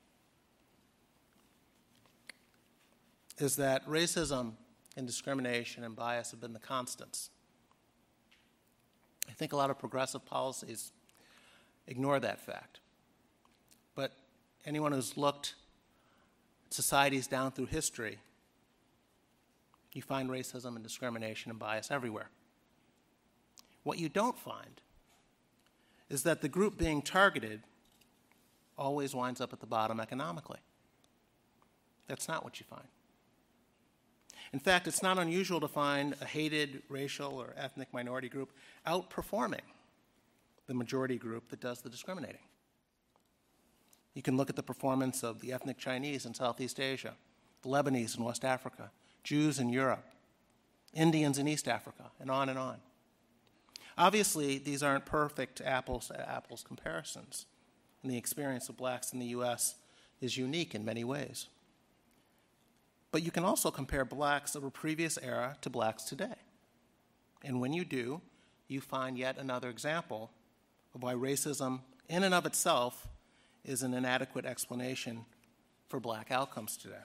is that racism and discrimination and bias have been the constants. I think a lot of progressive policies ignore that fact. But anyone who's looked at societies down through history, you find racism and discrimination and bias everywhere. What you don't find is that the group being targeted always winds up at the bottom economically. That's not what you find. In fact, it's not unusual to find a hated racial or ethnic minority group outperforming the majority group that does the discriminating. You can look at the performance of the ethnic Chinese in Southeast Asia, the Lebanese in West Africa, Jews in Europe, Indians in East Africa, and on and on. Obviously, these aren't perfect apples-to-apples comparisons, and the experience of blacks in the U S is unique in many ways. But you can also compare blacks of a previous era to blacks today. And when you do, you find yet another example of why racism in and of itself is an inadequate explanation for black outcomes today.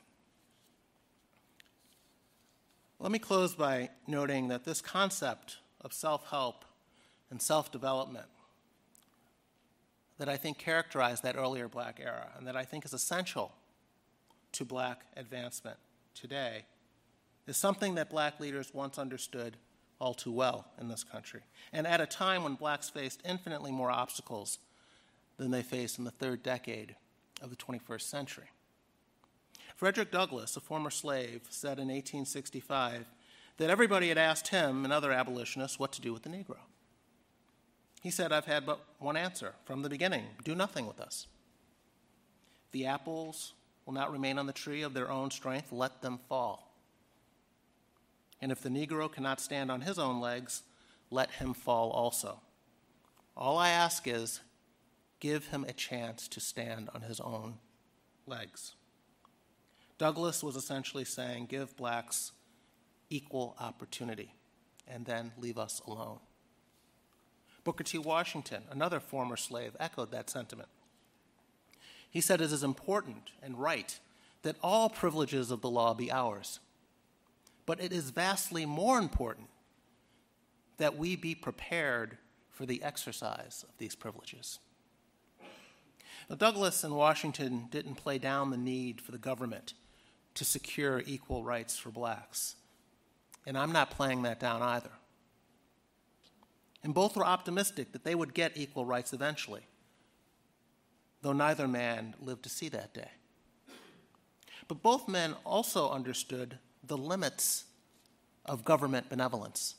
Let me close by noting that this concept of self-help and self-development that I think characterized that earlier black era and that I think is essential to black advancement today is something that black leaders once understood all too well in this country, and at a time when blacks faced infinitely more obstacles than they faced in the third decade of the twenty-first century. Frederick Douglass, a former slave, said in eighteen sixty-five that everybody had asked him and other abolitionists what to do with the Negro. He said, "I've had but one answer from the beginning: do nothing with us." The apples will not remain on the tree of their own strength. Let them fall. And if the Negro cannot stand on his own legs, let him fall also. All I ask is, give him a chance to stand on his own legs. Douglass was essentially saying, give blacks equal opportunity, and then leave us alone. Booker T. Washington, another former slave, echoed that sentiment. He said it is important and right that all privileges of the law be ours, but it is vastly more important that we be prepared for the exercise of these privileges. Now, Douglass and Washington didn't play down the need for the government to secure equal rights for blacks, and I'm not playing that down either. And both were optimistic that they would get equal rights eventually, though neither man lived to see that day. But both men also understood the limits of government benevolence.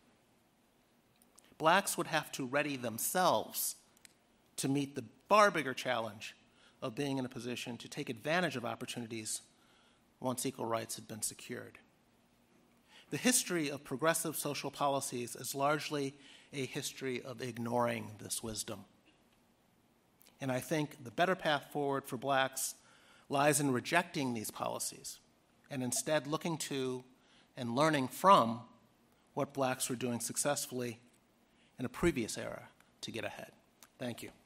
Blacks would have to ready themselves to meet the far bigger challenge of being in a position to take advantage of opportunities once equal rights had been secured. The history of progressive social policies is largely a history of ignoring this wisdom. And I think the better path forward for blacks lies in rejecting these policies and instead looking to and learning from what blacks were doing successfully in a previous era to get ahead. Thank you.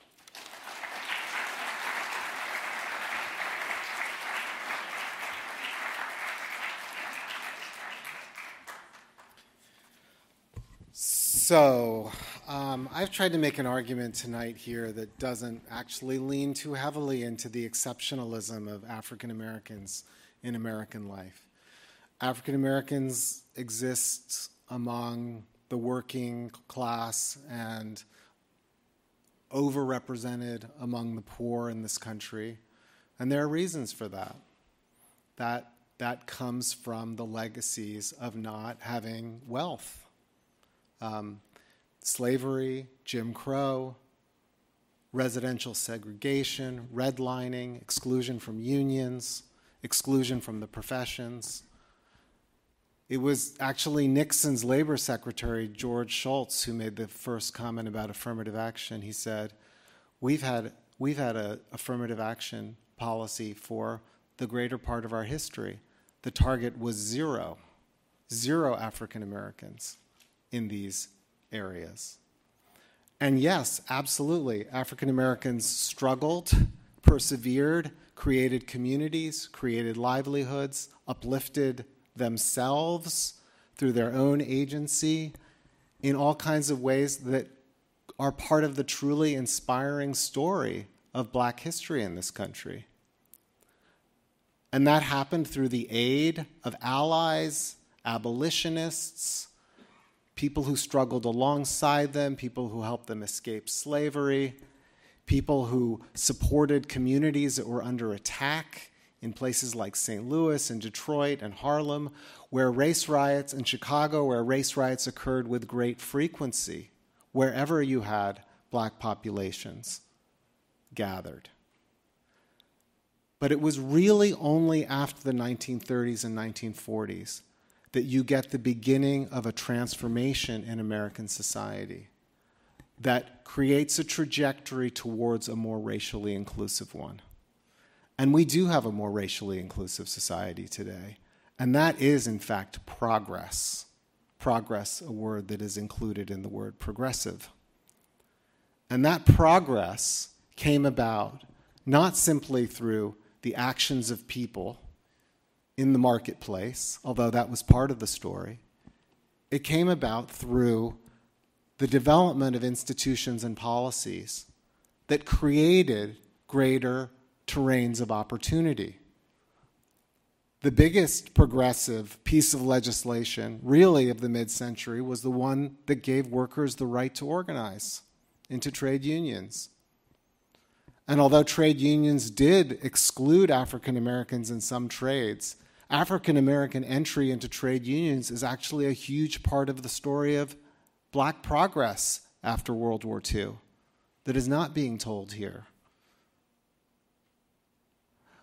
So, um, I've tried to make an argument tonight here that doesn't actually lean too heavily into the exceptionalism of African Americans in American life. African Americans exist among the working class and overrepresented among the poor in this country, and there are reasons for that. That, that comes from the legacies of not having wealth. Um, slavery, Jim Crow, residential segregation, redlining, exclusion from unions, exclusion from the professions. It was actually Nixon's labor secretary, George Shultz, who made the first comment about affirmative action. He said, we've had, we've had an affirmative action policy for the greater part of our history. The target was zero, zero African Americans in these areas. And yes, absolutely, African Americans struggled, persevered, created communities, created livelihoods, uplifted themselves through their own agency in all kinds of ways that are part of the truly inspiring story of Black history in this country. And that happened through the aid of allies, abolitionists, people who struggled alongside them, people who helped them escape slavery, people who supported communities that were under attack in places like Saint Louis and Detroit and Harlem, where race riots, in Chicago, where race riots occurred with great frequency, wherever you had Black populations gathered. But it was really only after the nineteen thirties and nineteen forties that you get the beginning of a transformation in American society that creates a trajectory towards a more racially inclusive one. And we do have a more racially inclusive society today. And that is, in fact, progress. Progress, a word that is included in the word progressive. And that progress came about not simply through the actions of people in the marketplace, although that was part of the story. It came about through the development of institutions and policies that created greater terrains of opportunity. The biggest progressive piece of legislation, really of the mid-century, was the one that gave workers the right to organize into trade unions. And although trade unions did exclude African Americans in some trades, African American entry into trade unions is actually a huge part of the story of Black progress after World War Two that is not being told here.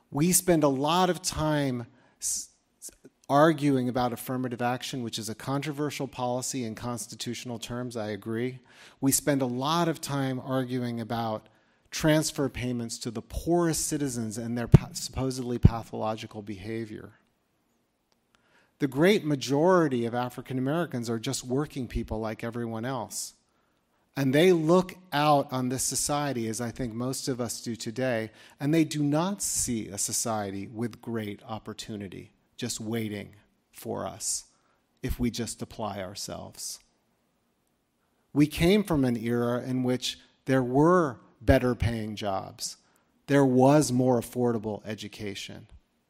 We spend a lot of time s- arguing about affirmative action, which is a controversial policy in constitutional terms, I agree. We spend a lot of time arguing about transfer payments to the poorest citizens and their pa- supposedly pathological behavior. The great majority of African Americans are just working people like everyone else. And they look out on this society, as I think most of us do today, and they do not see a society with great opportunity just waiting for us if we just apply ourselves. We came from an era in which there were better paying jobs. There was more affordable education.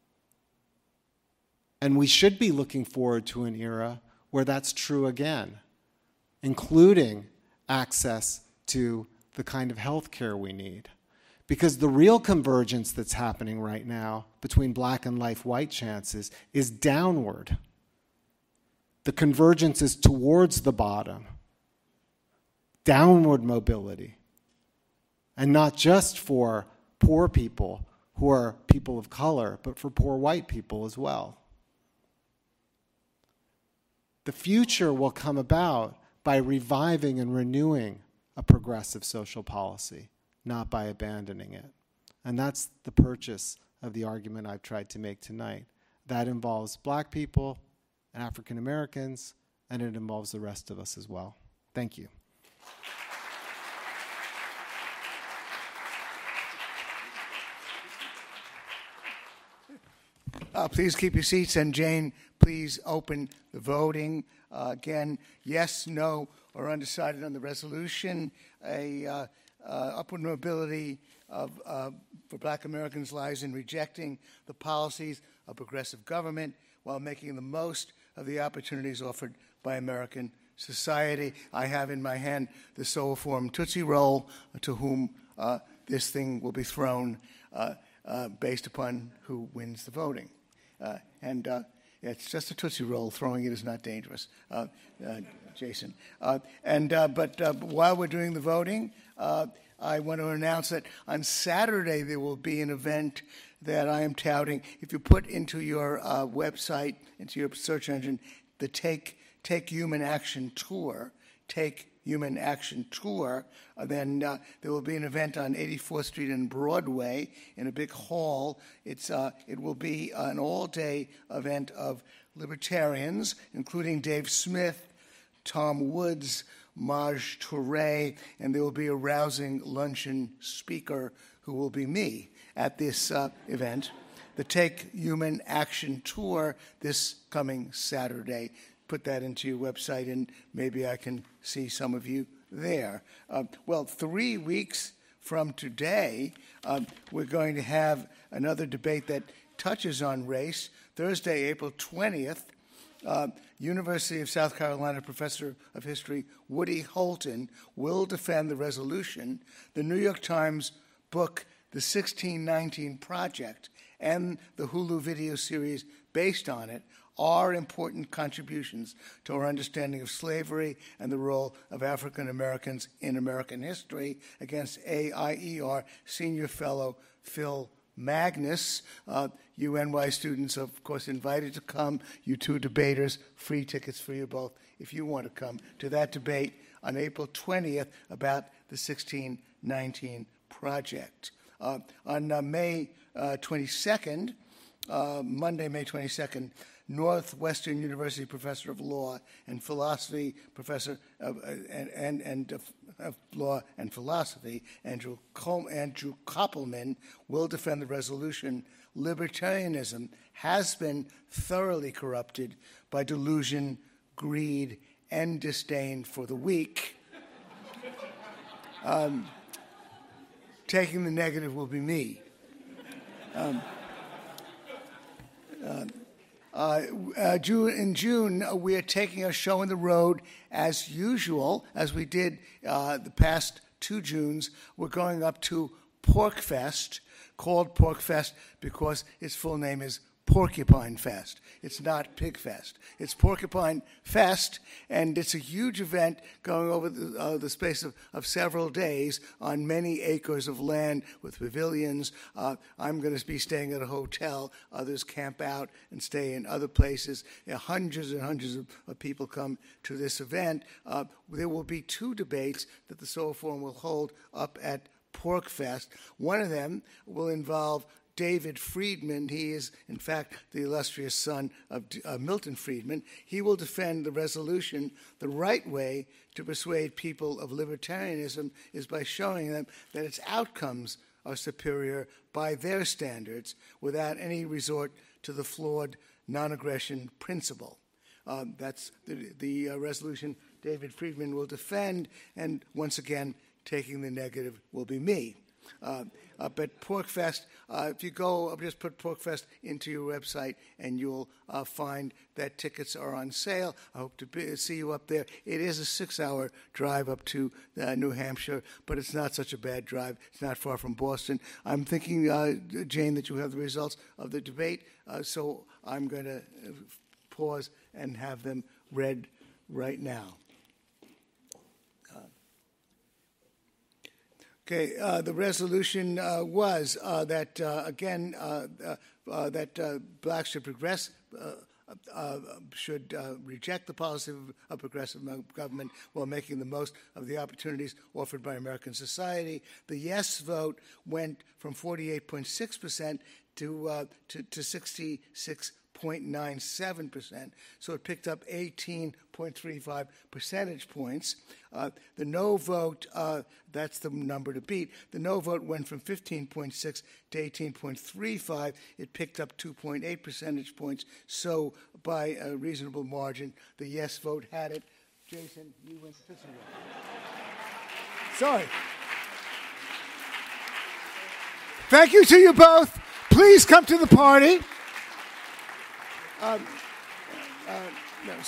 And we should be looking forward to an era where that's true again, including access to the kind of health care we need. Because the real convergence that's happening right now between black and life white chances is downward. The convergence is towards the bottom, downward mobility. And not just for poor people who are people of color, but for poor white people as well. The future will come about by reviving and renewing a progressive social policy, not by abandoning it. And that's the purchase of the argument I've tried to make tonight. That involves black people, African Americans, and it involves the rest of us as well. Thank you. Uh, please keep your seats, and Jane, please open the voting. Uh, again, yes, no, or undecided on the resolution. A uh, uh, upward mobility of, uh, for black Americans lies in rejecting the policies of progressive government while making the most of the opportunities offered by American society. I have in my hand the Soho-Forum Tootsie Roll, to whom uh, this thing will be thrown uh, uh, based upon who wins the voting. Uh, and uh, it's just a Tootsie Roll. Throwing it is not dangerous, uh, uh, Jason. Uh, and uh, but uh, while we're doing the voting, uh, I want to announce that on Saturday there will be an event that I am touting. If you put into your uh, website, into your search engine, the Take Take Human Action Tour, Take Human Action Tour, uh, then uh, there will be an event on eighty-fourth Street and Broadway in a big hall. It's uh, it will be an all-day event of libertarians, including Dave Smith, Tom Woods, Maj Touré, and there will be a rousing luncheon speaker who will be me at this uh, event. The Take Human Action Tour this coming Saturday. Put that into your website, and maybe I can see some of you there. Uh, well, three weeks from today, um, we're going to have another debate that touches on race. Thursday, April twentieth, uh, University of South Carolina professor of history Woody Holton will defend the resolution. The New York Times book, The sixteen nineteen Project, and the Hulu video series based on it are important contributions to our understanding of slavery and the role of African Americans in American history, against A I E R Senior Fellow Phil Magnus. Uh, you N Y students, of course, invited to come. You two debaters, free tickets for you both if you want to come to that debate on April twentieth about the sixteen nineteen Project. Uh, on uh, May uh, twenty-second, uh, Monday, May twenty-second, Northwestern University professor of law and philosophy, professor of, uh, and, and, and of, of law and philosophy, Andrew, Col- Andrew Koppelman, will defend the resolution. Libertarianism has been thoroughly corrupted by delusion, greed, and disdain for the weak. Um, taking the negative will be me. Um, uh, Uh, uh, June, in June, uh, we are taking a show on the road as usual, as we did uh, the past two Junes. We're going up to PorcFest, called PorcFest because its full name is Porcupine Fest. It's not Pig Fest. It's Porcupine Fest, and it's a huge event going over the, uh, the space of, of several days on many acres of land with pavilions. Uh, I'm going to be staying at a hotel. Others camp out and stay in other places. You know, hundreds and hundreds of, of people come to this event. Uh, there will be two debates that the Soho Forum will hold up at PorcFest. One of them will involve David Friedman. He is, in fact, the illustrious son of uh, Milton Friedman. He will defend the resolution. The right way to persuade people of libertarianism is by showing them that its outcomes are superior by their standards without any resort to the flawed non-aggression principle. Um, that's the, the uh, resolution David Friedman will defend, and once again, taking the negative will be me. Uh, uh, but PorcFest, uh, if you go, just put PorcFest into your website and you'll uh, find that tickets are on sale. I hope to be, see you up there. It is a six-hour drive up to uh, New Hampshire, but it's not such a bad drive. It's not far from Boston. I'm thinking, uh, Jane, that you have the results of the debate, uh, so I'm going to pause and have them read right now. Okay, uh, the resolution uh, was uh, that, uh, again, uh, uh, uh, that uh, blacks should progress, uh, uh, should uh, reject the policy of, of progressive government while making the most of the opportunities offered by American society. The yes vote went from forty-eight point six percent to, uh, to, to sixty-six point nine seven percent, so it picked up eighteen point three five percentage points. Uh, the no vote, uh, that's the number to beat. The no vote went from fifteen point six to eighteen point three five. It picked up two point eight percentage points, so by a reasonable margin, the yes vote had it. Jason, you went this way. Sorry. Thank you to you both. Please come to the party. Um, uh, no,